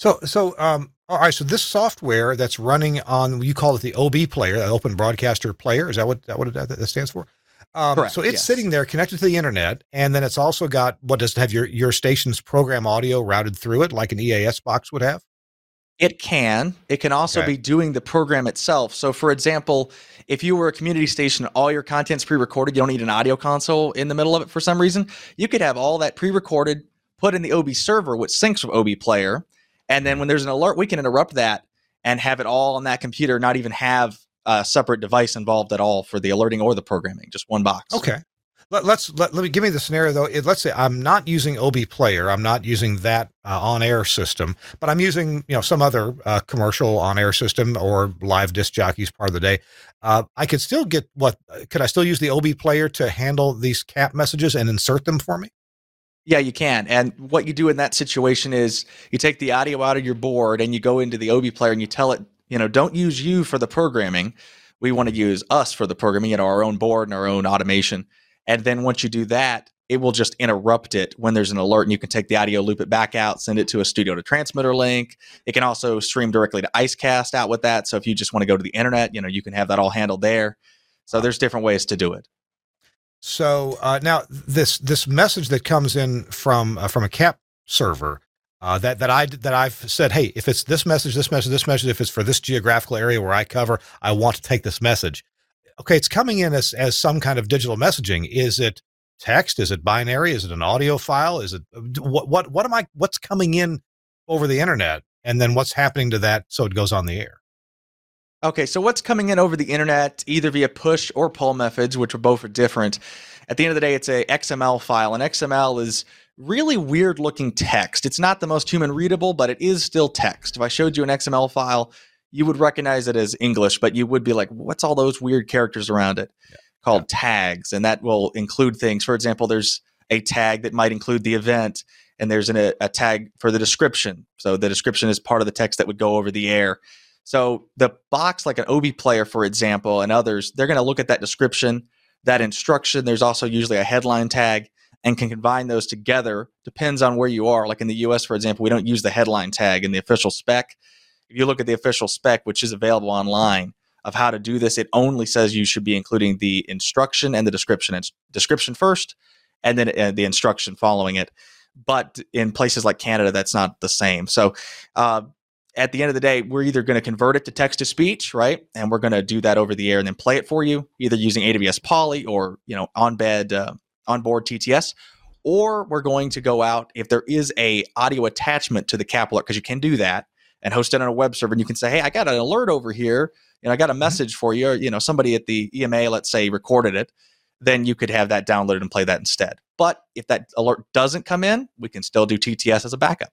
So, so, um, all right. So this software that's running on, you call it the O B player, the Open Broadcaster Player. Is that what that what it, that stands for? Um, Correct, so it's yes. sitting there connected to the internet, and then it's also got, what does it have, your your station's program audio routed through it, like an E A S box would have? It can. It can also Okay. be doing the program itself. So, for example, if you were a community station, all your content's pre-recorded, you don't need an audio console in the middle of it for some reason, you could have all that pre-recorded, put in the O B server, which syncs with O B player, and then when there's an alert, we can interrupt that and have it all on that computer, not even have a separate device involved at all for the alerting or the programming, just one box. Okay. Let, let's let, let me give me the scenario though. It, let's say I'm not using O B Player. I'm not using that uh, on-air system, but I'm using, you know, some other uh, commercial on-air system or live disc jockeys part of the day. Uh, I could still get what? Could I still use the O B Player to handle these C A P messages and insert them for me? Yeah, you can. And what you do in that situation is you take the audio out of your board and you go into the O B player and you tell it, you know, don't use you for the programming. We want to use us for the programming, you know, our own board and our own automation. And then once you do that, it will just interrupt it when there's an alert, and you can take the audio, loop it back out, send it to a studio to transmitter link. It can also stream directly to IceCast out with that. So if you just want to go to the internet, you know, you can have that all handled there. So there's different ways to do it. So uh, now this this message that comes in from uh, from a C A P server uh, that that I that I've said, hey, if it's this message, this message, this message, if it's for this geographical area where I cover, I want to take this message. Okay, it's coming in as as some kind of digital messaging. Is it text? Is it binary? Is it an audio file? Is it what what what am I? What's coming in over the internet, and then what's happening to that so it goes on the air? Okay, so what's coming in over the internet, either via push or pull methods, which are both are different. At the end of the day, it's a X M L file, and X M L is really weird looking text. It's not the most human readable, but it is still text. If I showed you an X M L file, you would recognize it as English, but you would be like, what's all those weird characters around it? Yeah. Called yeah. tags, and that will include things. For example, there's a tag that might include the event, and there's an, a, a tag for the description. So the description is part of the text that would go over the air. So the box, like an O B player, for example, and others, they're going to look at that description, that instruction. There's also usually a headline tag, and can combine those together. Depends on where you are. Like in the U S, for example, we don't use the headline tag in the official spec. If you look at the official spec, which is available online, of how to do this, it only says you should be including the instruction and the description. It's description first, and then uh, the instruction following it. But in places like Canada, that's not the same. So uh, at the end of the day, we're either going to convert it to text to speech, right? And we're going to do that over the air and then play it for you, either using A W S Poly or, you know, on-bed, uh, onboard T T S. Or we're going to go out, if there is a audio attachment to the C A P alert, because you can do that, and host it on a web server, and you can say, hey, I got an alert over here, and I got a message for you, or, you know, somebody at the E M A, let's say, recorded it, then you could have that downloaded and play that instead. But if that alert doesn't come in, we can still do T T S as a backup.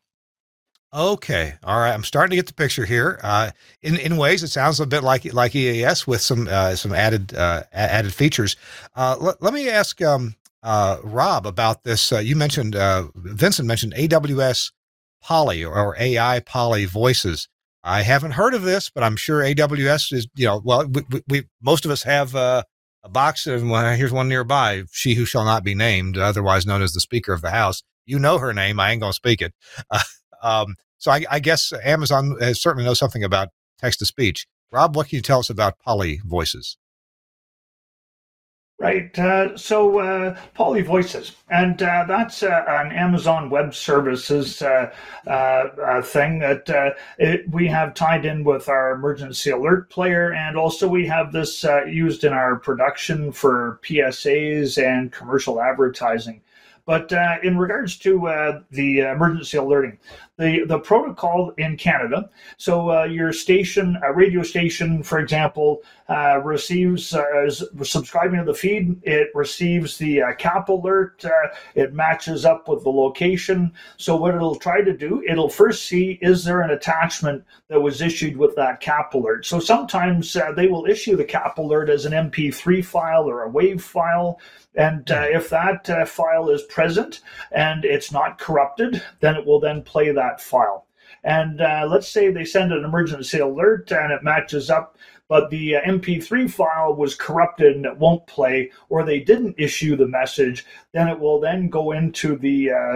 Okay. All right. I'm starting to get the picture here. Uh, in, in ways, it sounds a bit like, like E A S with some, uh, some added, uh, added features. Uh, let, let me ask, um, uh, Rob about this. Uh, you mentioned, uh, Vincent mentioned A W S Poly or, or A I Poly Voices. I haven't heard of this, but I'm sure A W S is, you know, well, we, we, we most of us have, uh, a box of, well, here's one nearby, She Who Shall Not Be Named, otherwise known as the Speaker of the House. You know her name. I ain't going to speak it. Uh, Um, so I, I guess Amazon has certainly knows something about text to speech. Rob, what can you tell us about Poly Voices? Right. Uh, so uh, Poly Voices, and uh, that's uh, an Amazon Web Services uh, uh, uh, thing that uh, it, we have tied in with our emergency alert player, and also we have this uh, used in our production for P S As and commercial advertising. But uh, in regards to uh, the emergency alerting, the, the protocol in Canada, so uh, your station, a radio station, for example, uh, receives, uh, is subscribing to the feed, it receives the uh, C A P alert, uh, it matches up with the location. So what it'll try to do, it'll first see, is there an attachment that was issued with that C A P alert? So sometimes uh, they will issue the C A P alert as an M P three file or a WAV file. And uh, if that uh, file is present and it's not corrupted, then it will then play that file. And uh, let's say they send an emergency alert and it matches up, but the uh, M P three file was corrupted and it won't play, or they didn't issue the message, then it will then go into the uh,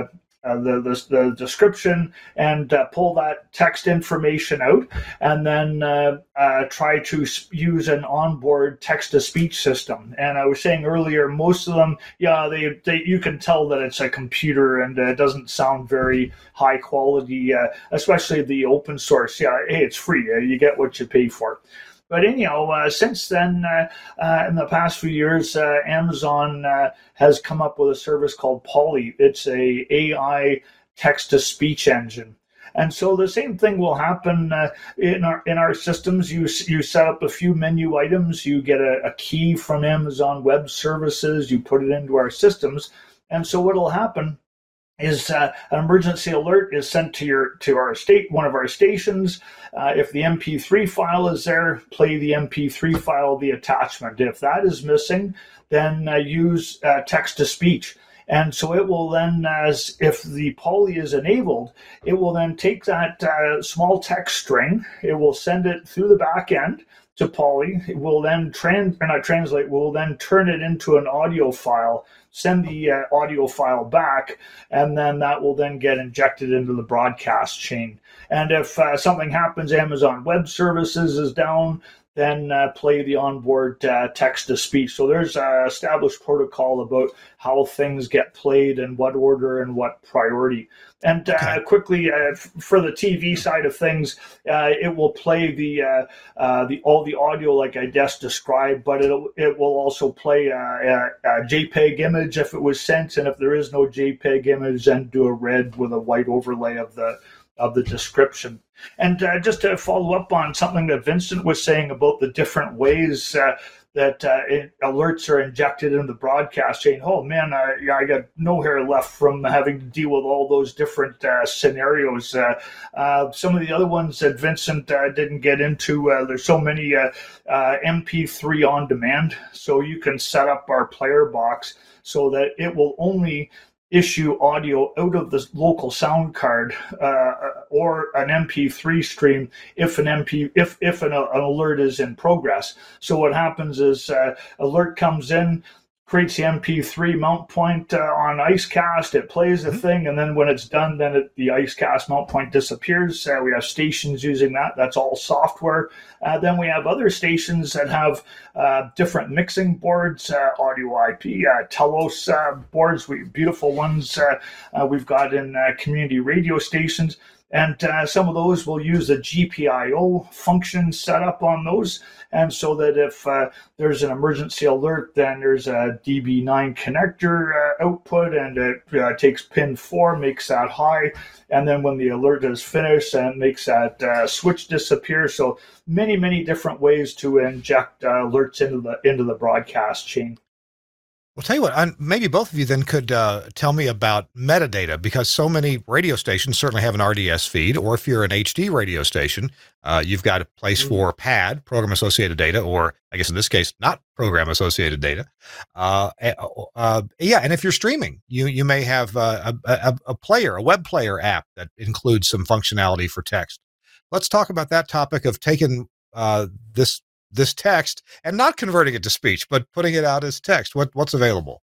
uh, the, the the description and uh, pull that text information out, and then uh, uh, try to use an onboard text-to-speech system. And I was saying earlier, most of them, yeah, they, they you can tell that it's a computer and uh, it doesn't sound very high quality, uh, especially the open source. Yeah, hey, it's free. Uh, you get what you pay for. But anyhow, uh, since then, uh, uh, in the past few years, uh, Amazon uh, has come up with a service called Polly. It's a AI text-to-speech engine. And so the same thing will happen uh, in our in our systems. You you set up a few menu items, you get a, a key from Amazon Web Services, you put it into our systems, and so what will happen is uh, an emergency alert is sent to your to our state one of our stations. Uh, if the M P three file is there, play the M P three file, the attachment. If that is missing, then uh, use uh, text to speech. And so it will then, as if the Polly is enabled, it will then take that uh, small text string, it will send it through the back end to Polly. It will then trans or not translate, will then turn it into an audio file, send the uh, audio file back, and then that will then get injected into the broadcast chain. And if uh, something happens, Amazon Web Services is down, then uh, play the onboard uh, text-to-speech. So there's an established protocol about how things get played and what order and what priority. And uh, okay. quickly, uh, f- for the T V side of things, uh, it will play the uh, uh, the all the audio like I just described, but it it will also play a, a, a JPEG image if it was sent, and if there is no JPEG image, then do a red with a white overlay of the of the description. And uh, just to follow up on something that Vincent was saying about the different ways uh, that uh, it, alerts are injected in the broadcast chain. Oh man, uh, yeah, I got no hair left from having to deal with all those different uh, scenarios. Uh, uh, some of the other ones that Vincent uh, didn't get into, uh, there's so many uh, uh, M P three on demand. So you can set up our player box so that it will only issue audio out of the local sound card uh, or an M P three stream if an M P if if an, an alert is in progress. So what happens is uh, alert comes in, creates the M P three mount point uh, on IceCast, it plays the mm-hmm. thing, and then when it's done, then it, the IceCast mount point disappears. Uh, we have stations using that. That's all software. Uh, then we have other stations that have uh, different mixing boards, uh, audio I P, uh, Telos uh, boards, we, beautiful ones uh, uh, we've got in uh, community radio stations. And uh, some of those will use a G P I O function set up on those. And so that if uh, there's an emergency alert, then there's a D B nine connector uh, output, and it uh, takes pin four, makes that high. And then when the alert is finished, and makes that uh, switch disappear. So many, many different ways to inject uh, alerts into the into the broadcast chain. Well, tell you what, I, maybe both of you then could uh, tell me about metadata, because so many radio stations certainly have an R D S feed, or if you're an H D radio station, uh, you've got a place for P A D, program-associated data, or I guess in this case, not program-associated data. Uh, uh, yeah, and if you're streaming, you you may have uh, a, a, a player, a web player app that includes some functionality for text. Let's talk about that topic of taking uh, this this text and not converting it to speech, but putting it out as text. What what's available?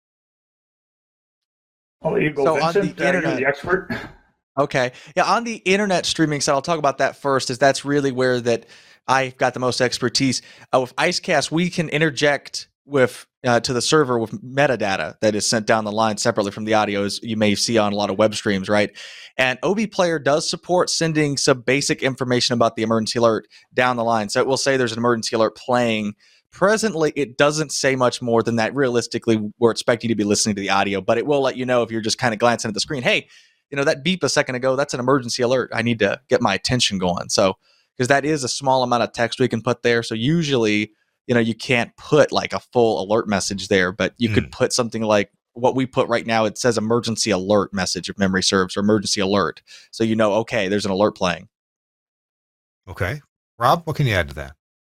Oh, you go, so Vincent, on the uh, internet, you're the expert. Okay. Yeah, on the internet streaming side, I'll talk about that first, as that's really where that I've got the most expertise. Uh, with IceCast, we can interject with uh, to the server with metadata that is sent down the line separately from the audio, as you may see on a lot of web streams, right? And O B Player does support sending some basic information about the emergency alert down the line. So it will say there's an emergency alert playing. Presently, it doesn't say much more than that. Realistically, we're expecting you to be listening to the audio, but it will let you know if you're just kind of glancing at the screen, hey, you know, that beep a second ago, that's an emergency alert. I need to get my attention going. So, because that is a small amount of text we can put there. So usually, you know, you can't put like a full alert message there, but you mm. could put something like what we put right now. It says emergency alert message, if memory serves, or emergency alert. So you know, okay, there's an alert playing. Okay. Rob, what can you add to that?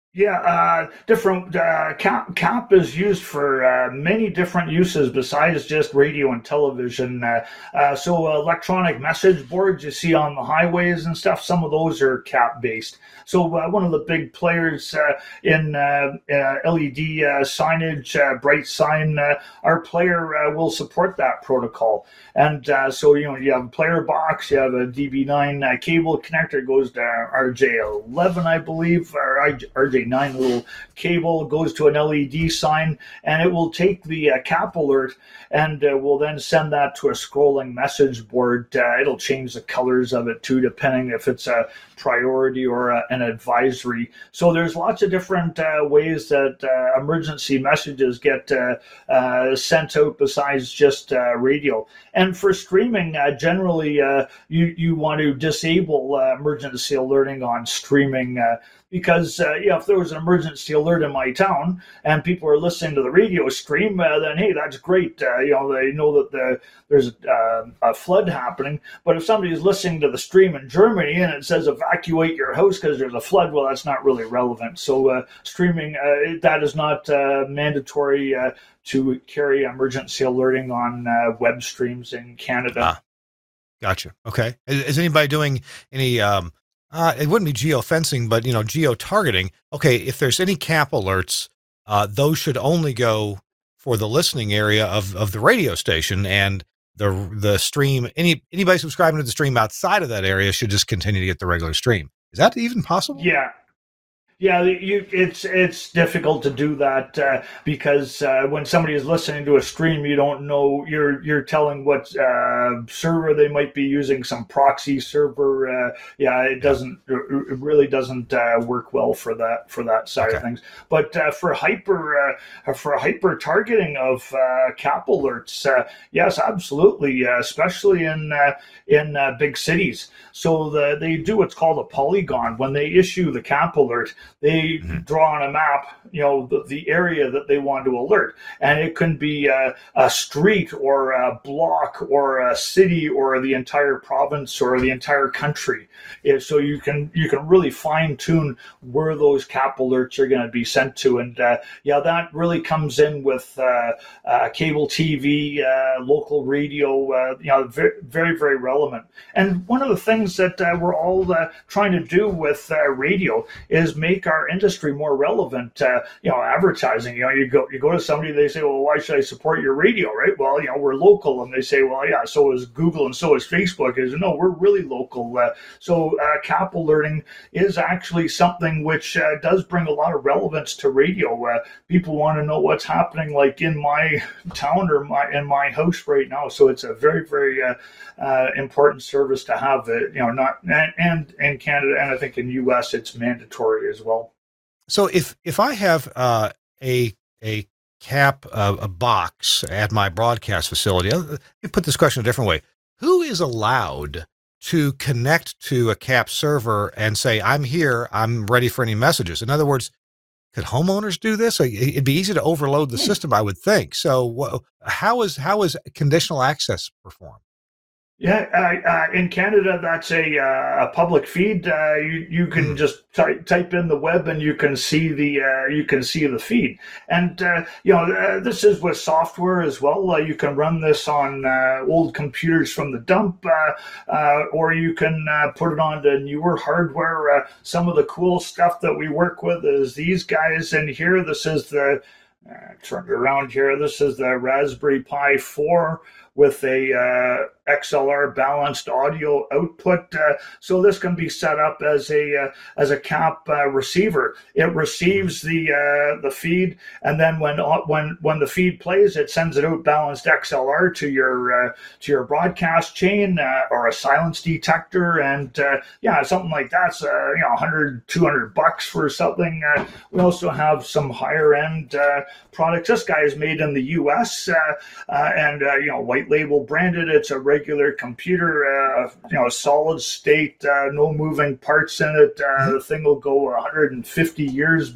Yeah, uh, different uh, cap, cap is used for uh, many different uses besides just radio and television. Uh, uh, so electronic message boards you see on the highways and stuff, some of those are cap based. So uh, one of the big players uh, in uh, uh, L E D uh, signage, uh, bright sign, uh, our player uh, will support that protocol. And uh, so, you know, you have a player box, you have a D B nine uh, cable connector, goes to R J eleven, I believe, or R J nine little cable, goes to an L E D sign, and it will take the uh, cap alert and uh, will then send that to a scrolling message board. Uh, it'll change the colors of it too, depending if it's a priority or a, an advisory. So there's lots of different uh, ways that uh, emergency messages get uh, uh, sent out besides just uh, radio. And for streaming, uh, generally, uh, you, you want to disable uh, emergency alerting on streaming uh, because uh, yeah, if there was an emergency alert in my town and people are listening to the radio stream, uh, then hey, that's great. Uh, you know, they know that the, there's uh, a flood happening. But if somebody is listening to the stream in Germany and it says evacuate your house because there's a flood, well, that's not really relevant. So uh, streaming, uh, that is not uh, mandatory uh, to carry emergency alerting on uh, web streams in Canada. Ah, gotcha. Okay. Is, is anybody doing any? Um, uh, it wouldn't be geofencing, but you know, geo-targeting. Okay, if there's any cap alerts, uh, those should only go for the listening area of of the radio station, and the the stream. Any anybody subscribing to the stream outside of that area should just continue to get the regular stream. Is that even possible? Yeah. Yeah, you, it's it's difficult to do that uh, because uh, when somebody is listening to a stream, you don't know, you're you're telling what uh, server they might be using, some proxy server. Uh, yeah, it doesn't, it really doesn't uh, work well for that for that side Okay. of things. But uh, for hyper uh, for hyper targeting of uh, cap alerts, uh, yes, absolutely, uh, especially in uh, in uh, big cities. So the, they do what's called a polygon when they issue the cap alert. They mm-hmm. draw on a map, you know, the, the area that they want to alert. And it can be a, a street or a block or a city or the entire province or the entire country. It, so you can you can really fine tune where those cap alerts are going to be sent to. And uh, yeah, that really comes in with uh, uh, cable T V, uh, local radio, uh, you know, very, very, very relevant. And one of the things that uh, we're all uh, trying to do with uh, radio is make our industry more relevant. Uh, you know, advertising. You know, you go you go to somebody, they say, well, why should I support your radio? Right? Well, you know, we're local, and they say, well, yeah, so is Google and so is Facebook. Is no, we're really local. Uh, so uh, cap alerting is actually something which uh, does bring a lot of relevance to radio. Uh, people want to know what's happening, like in my town or my in my house right now. So it's a very very uh, uh, important service to have. Uh, you know, not and, and in Canada, and I think in U S it's mandatory as well. So if if I have uh, a a cap uh, a box at my broadcast facility, let me put this question a different way: who is allowed to connect to a cap server and say, "I'm here, I'm ready for any messages"? In other words, could homeowners do this? It'd be easy to overload the system, I would think. So, how is how is conditional access performed? Yeah, uh, uh, in Canada, that's a, uh, a public feed. Uh, you you can mm. just type type in the web, and you can see the uh, you can see the feed. And uh, you know, uh, this is with software as well. Uh, you can run this on uh, old computers from the dump, uh, uh, or you can uh, put it onto newer hardware. Uh, some of the cool stuff that we work with is these guys in here. This is the uh, turn it around here. This is the Raspberry Pi four with a uh, X L R balanced audio output. Uh, so this can be set up as a uh, as a cap uh, receiver. It receives the uh, the feed, and then when when when the feed plays, it sends it out balanced X L R to your uh, to your broadcast chain uh, or a silence detector, and uh, yeah, something like that's uh, you know one hundred, two hundred bucks for something. Uh, we also have some higher end uh, products. This guy is made in the U S uh, uh, and uh, you know white label branded. It's a regular computer, uh, you know, solid state, uh, no moving parts in it. Uh, the thing will go one hundred fifty years be,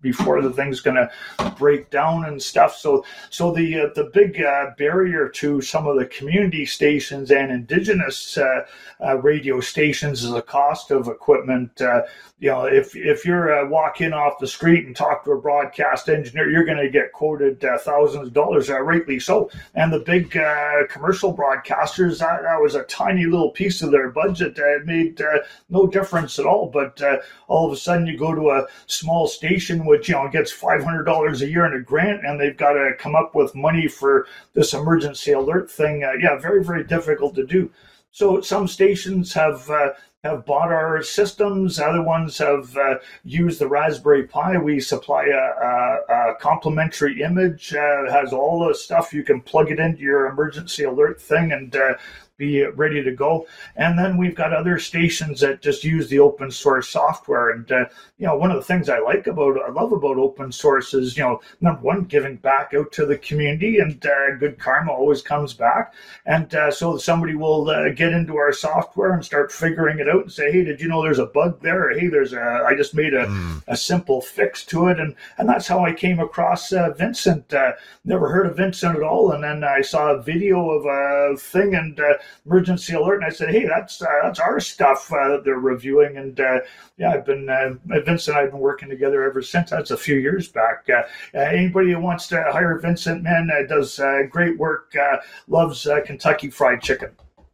before the thing's going to break down and stuff. So, so the uh, the big uh, barrier to some of the community stations and indigenous uh, uh, radio stations is the cost of equipment. Uh, you know, if if you're uh, walk in off the street and talk to a broadcast engineer, you're going to get quoted uh, thousands of dollars, uh, rightly so. And the big uh, commercial broadcasters, that, that was a tiny little piece of their budget. Uh, it made uh, no difference at all. But uh, all of a sudden, you go to a small station which you know gets five hundred dollars a year in a grant, and they've got to come up with money for this emergency alert thing. Uh, yeah, very very difficult to do. So some stations have uh, have bought our systems. Other ones have uh, used the Raspberry Pi. We supply a, a, a complimentary image. Uh, has all the stuff. You can plug it into your emergency alert thing and uh, be ready to go. And then we've got other stations that just use the open source software. And uh, you know, one of the things I like about, I love about open source is, you know, number one, giving back out to the community, and uh, good karma always comes back. And uh, so somebody will uh, get into our software and start figuring it out and say, hey, did you know there's a bug there? Or, hey, there's a, I just made a, mm. a simple fix to it. And and that's how I came across uh, Vincent. Uh, never heard of Vincent at all. And then I saw a video of a thing and uh, emergency alert, and I said, hey, that's uh, that's our stuff uh, that they're reviewing. And uh, yeah, I've been uh, Vincent and I've been working together ever since. That's a few years back. Uh, uh, anybody who wants to hire Vincent, man, uh, does uh, great work, uh, loves uh, Kentucky Fried Chicken.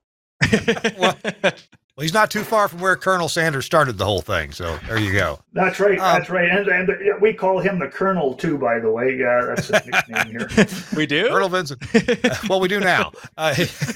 well, well, he's not too far from where Colonel Sanders started the whole thing, so there you go. That's right, um, that's right. And, and we call him the Colonel, too, by the way. Uh, that's his nickname here. We do? Colonel Vincent. Uh, well, we do now. Uh,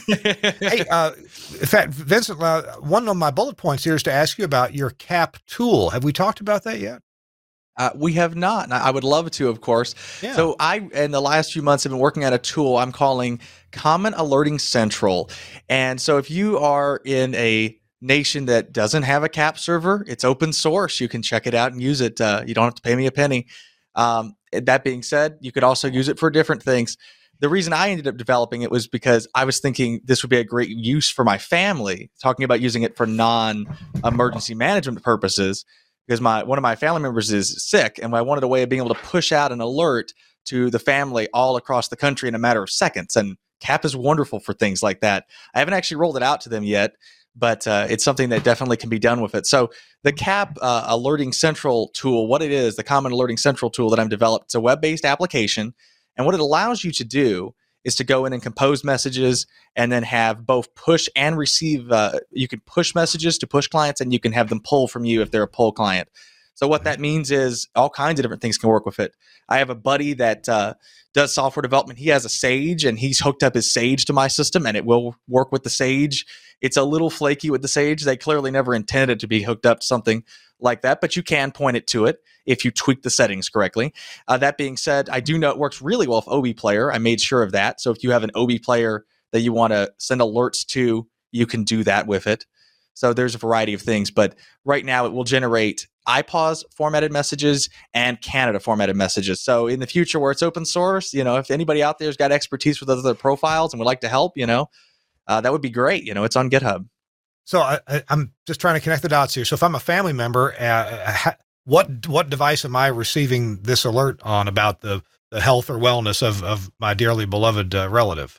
hey, uh, in fact, Vincent, uh, one of my bullet points here is to ask you about your C A P tool. Have we talked about that yet? Uh, we have not. And I would love to, of course. Yeah. So I, in the last few months, have been working on a tool I'm calling Common Alerting Central. And so if you are in a nation that doesn't have a C A P server, it's open source. You can check it out and use it. Uh, you don't have to pay me a penny. Um, that being said, you could also use it for different things. The reason I ended up developing it was because I was thinking this would be a great use for my family, talking about using it for non-emergency management purposes, because my one of my family members is sick, and I wanted a way of being able to push out an alert to the family all across the country in a matter of seconds. And C A P is wonderful for things like that. I haven't actually rolled it out to them yet, but uh, it's something that definitely can be done with it. So the C A P uh, Alerting Central tool, what it is, the Common Alerting Central tool that I've developed, it's a web-based application. And what it allows you to do is to go in and compose messages and then have both push and receive. Uh, you can push messages to push clients, and you can have them pull from you if they're a pull client. So what that means is all kinds of different things can work with it. I have a buddy that uh, does software development. He has a Sage, and he's hooked up his Sage to my system, and it will work with the Sage. It's a little flaky with the Sage. They clearly never intended to be hooked up to something like that, but you can point it to it if you tweak the settings correctly. Uh, that being said, I do know it works really well with O B Player. I made sure of that. So if you have an O B Player that you want to send alerts to, you can do that with it. So there's a variety of things, but right now it will generate I P A W S formatted messages and Canada formatted messages. So in the future where it's open source, you know, if anybody out there has got expertise with other profiles and would like to help, you know, uh, that would be great. You know, it's on GitHub. So I, I, I'm just trying to connect the dots here. So if I'm a family member, uh, ha, what what device am I receiving this alert on about the, the health or wellness of, of my dearly beloved uh, relative?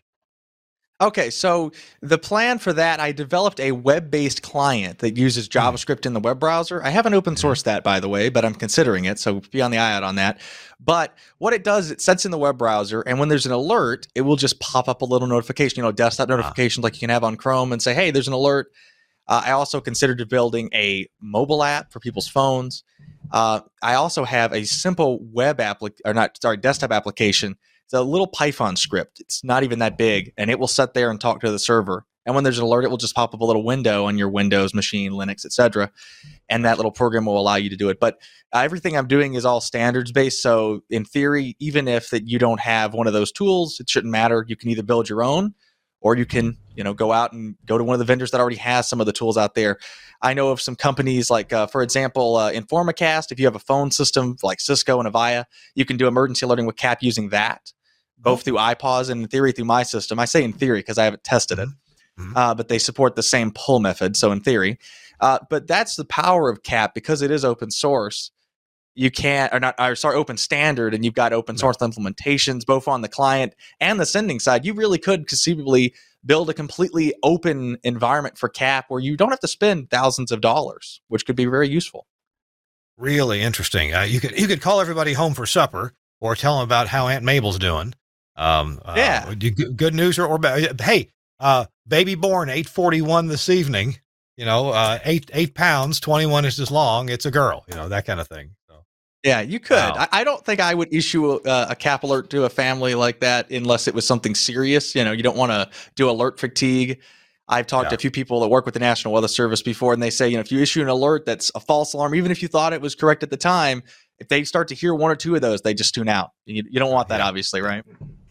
Okay, so the plan for that, I developed a web-based client that uses JavaScript in the web browser. I haven't open sourced that, by the way, but I'm considering it, so be on the eye out on that. But what it does, it sets in the web browser, and when there's an alert, it will just pop up a little notification, you know, desktop notification like you can have on Chrome, and say, hey, there's an alert. Uh, I also considered building a mobile app for people's phones. Uh, I also have a simple web app, or not, sorry, desktop application. It's a little Python script. It's not even that big, and it will sit there and talk to the server. And when there's an alert, it will just pop up a little window on your Windows machine, Linux, et cetera. And that little program will allow you to do it. But uh, everything I'm doing is all standards-based. So in theory, even if that you don't have one of those tools, it shouldn't matter. You can either build your own, or you can, you know, go out and go to one of the vendors that already has some of the tools out there. I know of some companies like, uh, for example, uh, Informacast. If you have a phone system like Cisco and Avaya, you can do emergency alerting with C A P using that, both through I P A W S and in theory through my system. I say in theory because I haven't tested it, mm-hmm. uh, but they support the same pull method. So in theory, uh, but that's the power of C A P because it is open source. you can't, or not, or sorry, open standard, and you've got open source implementations, both on the client and the sending side, you really could conceivably build a completely open environment for C A P where you don't have to spend thousands of dollars, which could be very useful. Really interesting. Uh, you could you could call everybody home for supper, or tell them about how Aunt Mabel's doing. Um, yeah. Uh, good news or, or bad. Hey, uh, baby born eight forty-one this evening. You know, uh, eight eight pounds, twenty-one inches long. It's a girl. You know, that kind of thing. So. Yeah, you could. Wow. I, I don't think I would issue a, a C A P alert to a family like that unless it was something serious. You know, you don't want to do alert fatigue. I've talked yeah. to a few people that work with the National Weather Service before, and they say, you know, if you issue an alert that's a false alarm, even if you thought it was correct at the time, if they start to hear one or two of those, they just tune out. You, you don't want that, yeah. obviously, right?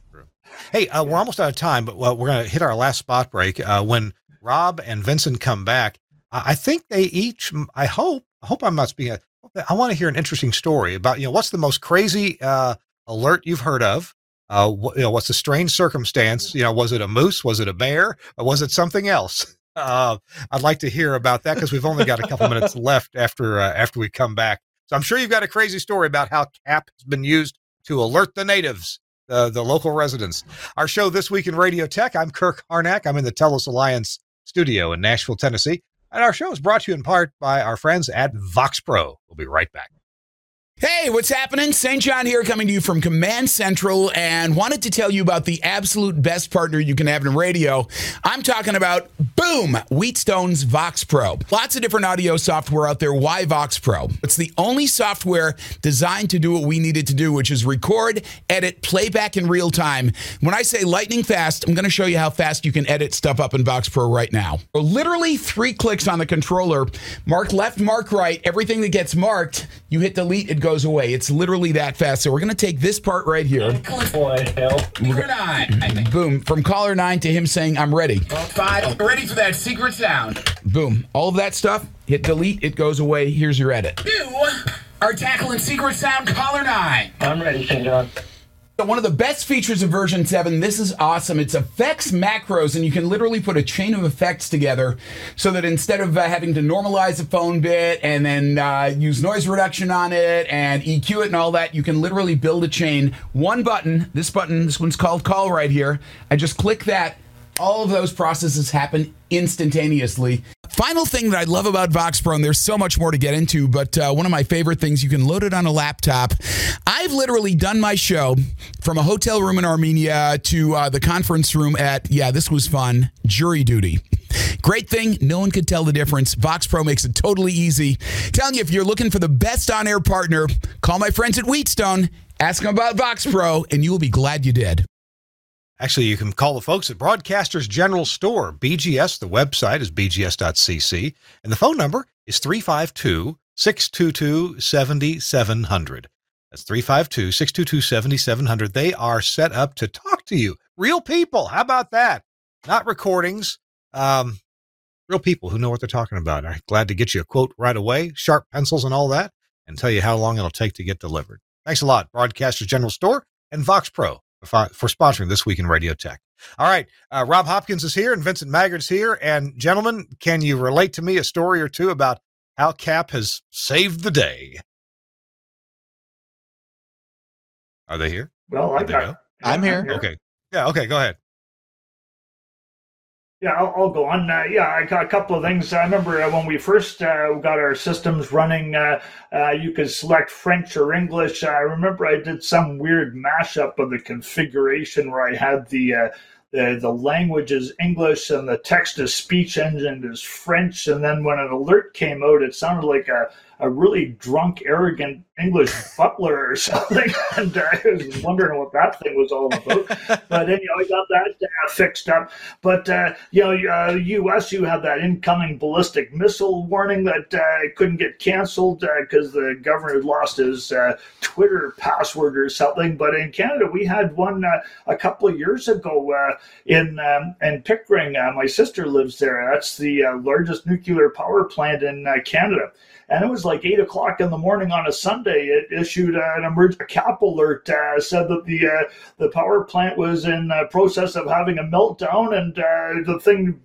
Hey, uh, we're almost out of time, but uh, we're going to hit our last spot break. Uh, when Rob and Vincent come back, I think they each, I hope, I hope I'm not speaking, I want to hear an interesting story about, you know, what's the most crazy uh, alert you've heard of? Uh, what, you know, what's the strange circumstance? You know, was it a moose? Was it a bear? Or was it something else? Uh, I'd like to hear about that because we've only got a couple minutes left after uh, after we come back. So I'm sure you've got a crazy story about how C A P has been used to alert the natives, the, the local residents. Our show This Week in Radio Tech. I'm Kirk Harnack. I'm in the TELUS Alliance studio in Nashville, Tennessee. And our show is brought to you in part by our friends at VoxPro. We'll be right back. Hey, what's happening? Saint John here, coming to you from Command Central, and wanted to tell you about the absolute best partner you can have in radio. I'm talking about, boom, Wheatstone's VoxPro. Lots of different audio software out there. Why VoxPro? It's the only software designed to do what we needed to do, which is record, edit, playback in real time. When I say lightning fast, I'm going to show you how fast you can edit stuff up in VoxPro right now. So literally three clicks on the controller, mark left, mark right, everything that gets marked, you hit delete, it goes away. It's literally that fast. So we're going to take this part right here. Caller nine. Boom. From caller nine to him saying, I'm ready. Five. Ready for that secret sound. Boom. All of that stuff, hit delete, it goes away. Here's your edit. You are tackling secret sound, caller nine. I'm ready, Saint John. So one of the best features of version seven, this is awesome. It's effects macros, and you can literally put a chain of effects together so that instead of uh, having to normalize a phone bit and then uh, use noise reduction on it and E Q it and all that, you can literally build a chain. One button, this button, this one's called call right here. I just click that. All of those processes happen instantaneously. Final thing that I love about VoxPro, and there's so much more to get into, but uh, one of my favorite things, you can load it on a laptop. I've literally done my show from a hotel room in Armenia to uh, the conference room at, yeah, this was fun, jury duty. Great thing, no one could tell the difference. VoxPro makes it totally easy. Telling you, if you're looking for the best on-air partner, call my friends at Wheatstone, ask them about VoxPro, and you will be glad you did. Actually, you can call the folks at Broadcasters General Store, B G S. The website is b g s dot c c, and the phone number is three five two, six two two, seven seven zero zero. That's three five two, six two two, seven seven zero zero. They are set up to talk to you. Real people. How about that? Not recordings. Um, real people who know what they're talking about. I'm glad to get you a quote right away, sharp pencils and all that, and tell you how long it'll take to get delivered. Thanks a lot, Broadcasters General Store and VoxPro, for sponsoring This Week in Radio Tech. All right, uh, Rob Hopkins is here and Vincent Maggart's here. And gentlemen, can you relate to me a story or two about how C A P has saved the day? Are they here? Well, I got, I'm here. Okay. Yeah, okay, go ahead. Yeah, I'll, I'll go on. Uh, yeah, I got a couple of things. I remember uh, when we first uh, got our systems running, uh, uh, you could select French or English. I remember I did some weird mashup of the configuration where I had the uh, the, the language is English and the text-to-speech engine is French. And then when an alert came out, it sounded like a, a really drunk, arrogant English butler or something. And uh, I was wondering what that thing was all about. But anyhow, I got that uh, fixed up. But, uh, you know, uh, U S, you had that incoming ballistic missile warning that uh, couldn't get canceled because uh, the governor had lost his uh, Twitter password or something. But in Canada, we had one uh, a couple of years ago uh, in, um, in Pickering. Uh, my sister lives there. That's the uh, largest nuclear power plant in uh, Canada. And it was like eight o'clock in the morning on a Sunday. It issued uh, an emergency C A P alert, uh, said that the uh, the power plant was in uh, process of having a meltdown, and uh, the thing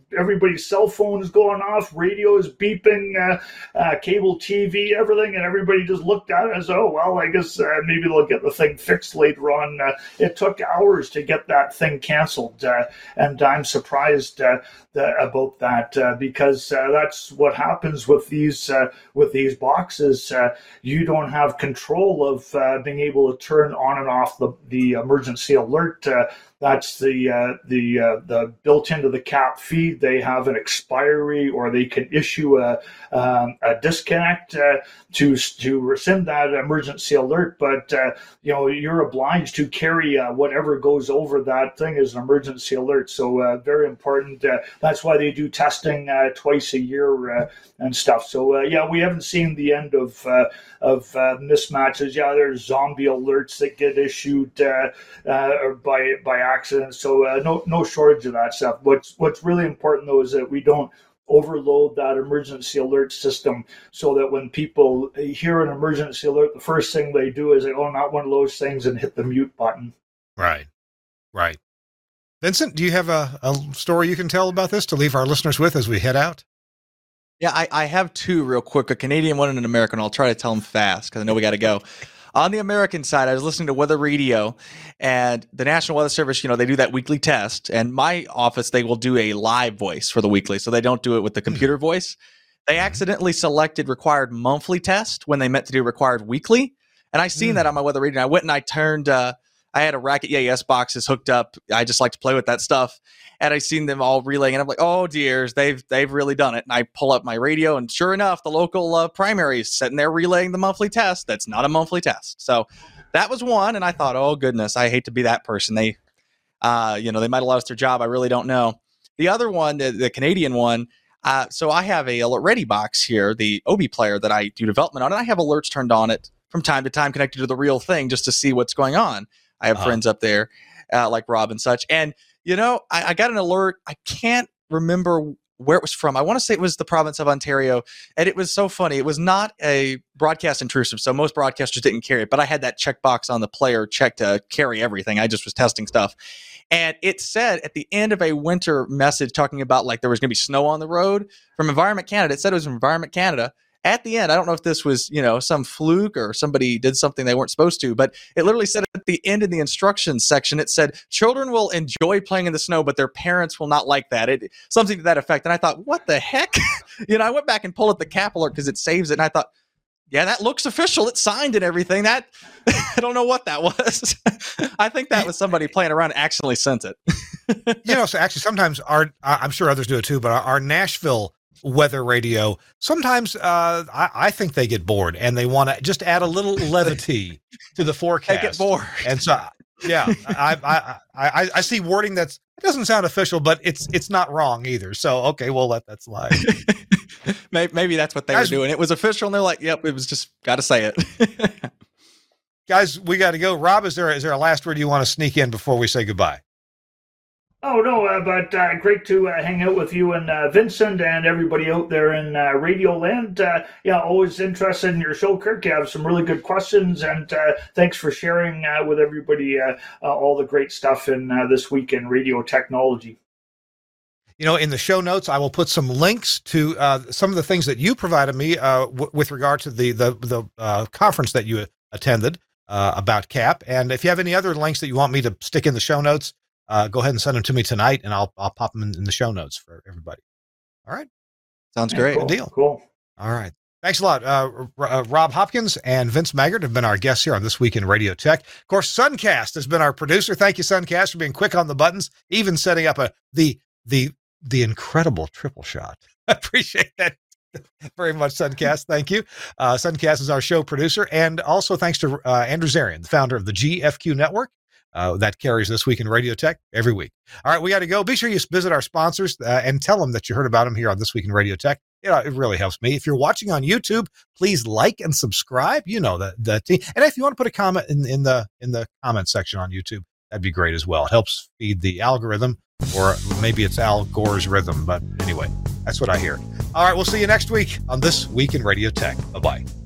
everybody's cell phone is going off, radio is beeping, uh, uh, cable T V, everything, and everybody just looked at it as, oh, well, I guess uh, maybe they'll get the thing fixed later on. Uh, it took hours to get that thing canceled, uh, and I'm surprised uh, the, about that uh, because uh, that's what happens with these uh, with these boxes. Uh, you don't have control of uh, being able to turn on and off the, the emergency alert. Uh, That's the uh, the uh, the built into the cap feed. They have an expiry, or they can issue a um, a disconnect uh, to to rescind that emergency alert. But uh, you know, you're obliged to carry uh, whatever goes over that thing as an emergency alert. So uh, very important. Uh, that's why they do testing uh, twice a year uh, and stuff. So uh, yeah, we haven't seen the end of uh, of uh, mismatches. Yeah, there's zombie alerts that get issued uh, uh, by by accident. So uh, no no shortage of that stuff. What's what's really important though is that we don't overload that emergency alert system, so that when people hear an emergency alert, the first thing they do is they, oh, not one of those things, and hit the mute button. Right, right. Vincent, do you have a, a story you can tell about this to leave our listeners with as we head out? Yeah, I, I have two real quick, a Canadian one and an American. I'll try to tell them fast because I know we got to go. On the American side, I was listening to Weather Radio, and the National Weather Service, you know, they do that weekly test. And my office, they will do a live voice for the weekly, so they don't do it with the computer mm-hmm. voice. They accidentally selected required monthly test when they meant to do required weekly. And I seen mm. that on my Weather Radio. And I went and I turned, uh, I had a Racket E A S boxes hooked up. I just like to play with that stuff. And I seen them all relaying, and I'm like, oh, dears, they've they've really done it. And I pull up my radio, and sure enough, the local uh, primary is sitting there relaying the monthly test. That's not a monthly test. So that was one, and I thought, oh, goodness, I hate to be that person. They, uh, you know, they might have lost their job. I really don't know. The other one, the, the Canadian one, uh, so I have a Alert Ready box here, the O B player that I do development on, and I have alerts turned on it from time to time connected to the real thing just to see what's going on. I have uh-huh. friends up there uh, like Rob and such, and you know, I, I got an alert. I can't remember where it was from. I want to say it was the province of Ontario. And it was so funny. It was not a broadcast intrusive. So most broadcasters didn't carry it. But I had that checkbox on the player check to carry everything. I just was testing stuff. And it said at the end of a winter message talking about like there was going to be snow on the road from Environment Canada. It said it was from Environment Canada. At the end, I don't know if this was, you know, some fluke or somebody did something they weren't supposed to, but it literally said at the end in the instructions section, it said, children will enjoy playing in the snow, but their parents will not like that. It something to that effect. And I thought, what the heck? you know, I went back and pulled up the cap alert because it saves it. And I thought, yeah, that looks official. It's signed and everything. That I don't know what that was. I think that was somebody playing around and accidentally sent it. you know, so actually sometimes our, I'm sure others do it too, but our, our Nashville weather radio, sometimes uh, I, I think they get bored and they want to just add a little levity to the forecast. They get bored. And so, yeah, I, I, I, I see wording that's, it doesn't sound official, but it's it's not wrong either. So, okay, we'll let that slide. maybe, maybe that's what they guys, were doing. It was official and they're like, yep, it was just got to say it. Guys, we got to go. Rob, is there is there a last word you want to sneak in before we say goodbye? Oh, no, uh, but uh, great to uh, hang out with you and uh, Vincent and everybody out there in uh, Radio Land. Uh, yeah, always interested in your show, Kirk. You have some really good questions, and uh, thanks for sharing uh, with everybody uh, uh, all the great stuff in uh, this week in radio technology. You know, in the show notes, I will put some links to uh, some of the things that you provided me uh, w- with regard to the the, the uh, conference that you attended uh, about C A P. And if you have any other links that you want me to stick in the show notes, Uh, go ahead and send them to me tonight, and I'll I'll pop them in, in the show notes for everybody. All right. Sounds great. Yeah, cool, Good deal. Cool. All right. Thanks a lot. Uh, uh, Rob Hopkins and Vince Maggard have been our guests here on This Week in Radio Tech. Of course, Suncast has been our producer. Thank you, Suncast, for being quick on the buttons, even setting up a the the the incredible triple shot. I appreciate that very much, Suncast. Thank you. Uh, Suncast is our show producer, and also thanks to uh, Andrew Zarian, the founder of the G F Q Network. Uh, that carries This Week in Radio Tech every week. All right, we got to go. Be sure you visit our sponsors uh, and tell them that you heard about them here on This Week in Radio Tech. You know, it really helps me. If you're watching on YouTube, please like and subscribe. You know the the team. And if you want to put a comment in, in the in the comment section on YouTube, that'd be great as well. It helps feed the algorithm, or maybe it's Al Gore's rhythm. But anyway, that's what I hear. All right, we'll see you next week on This Week in Radio Tech. Bye bye.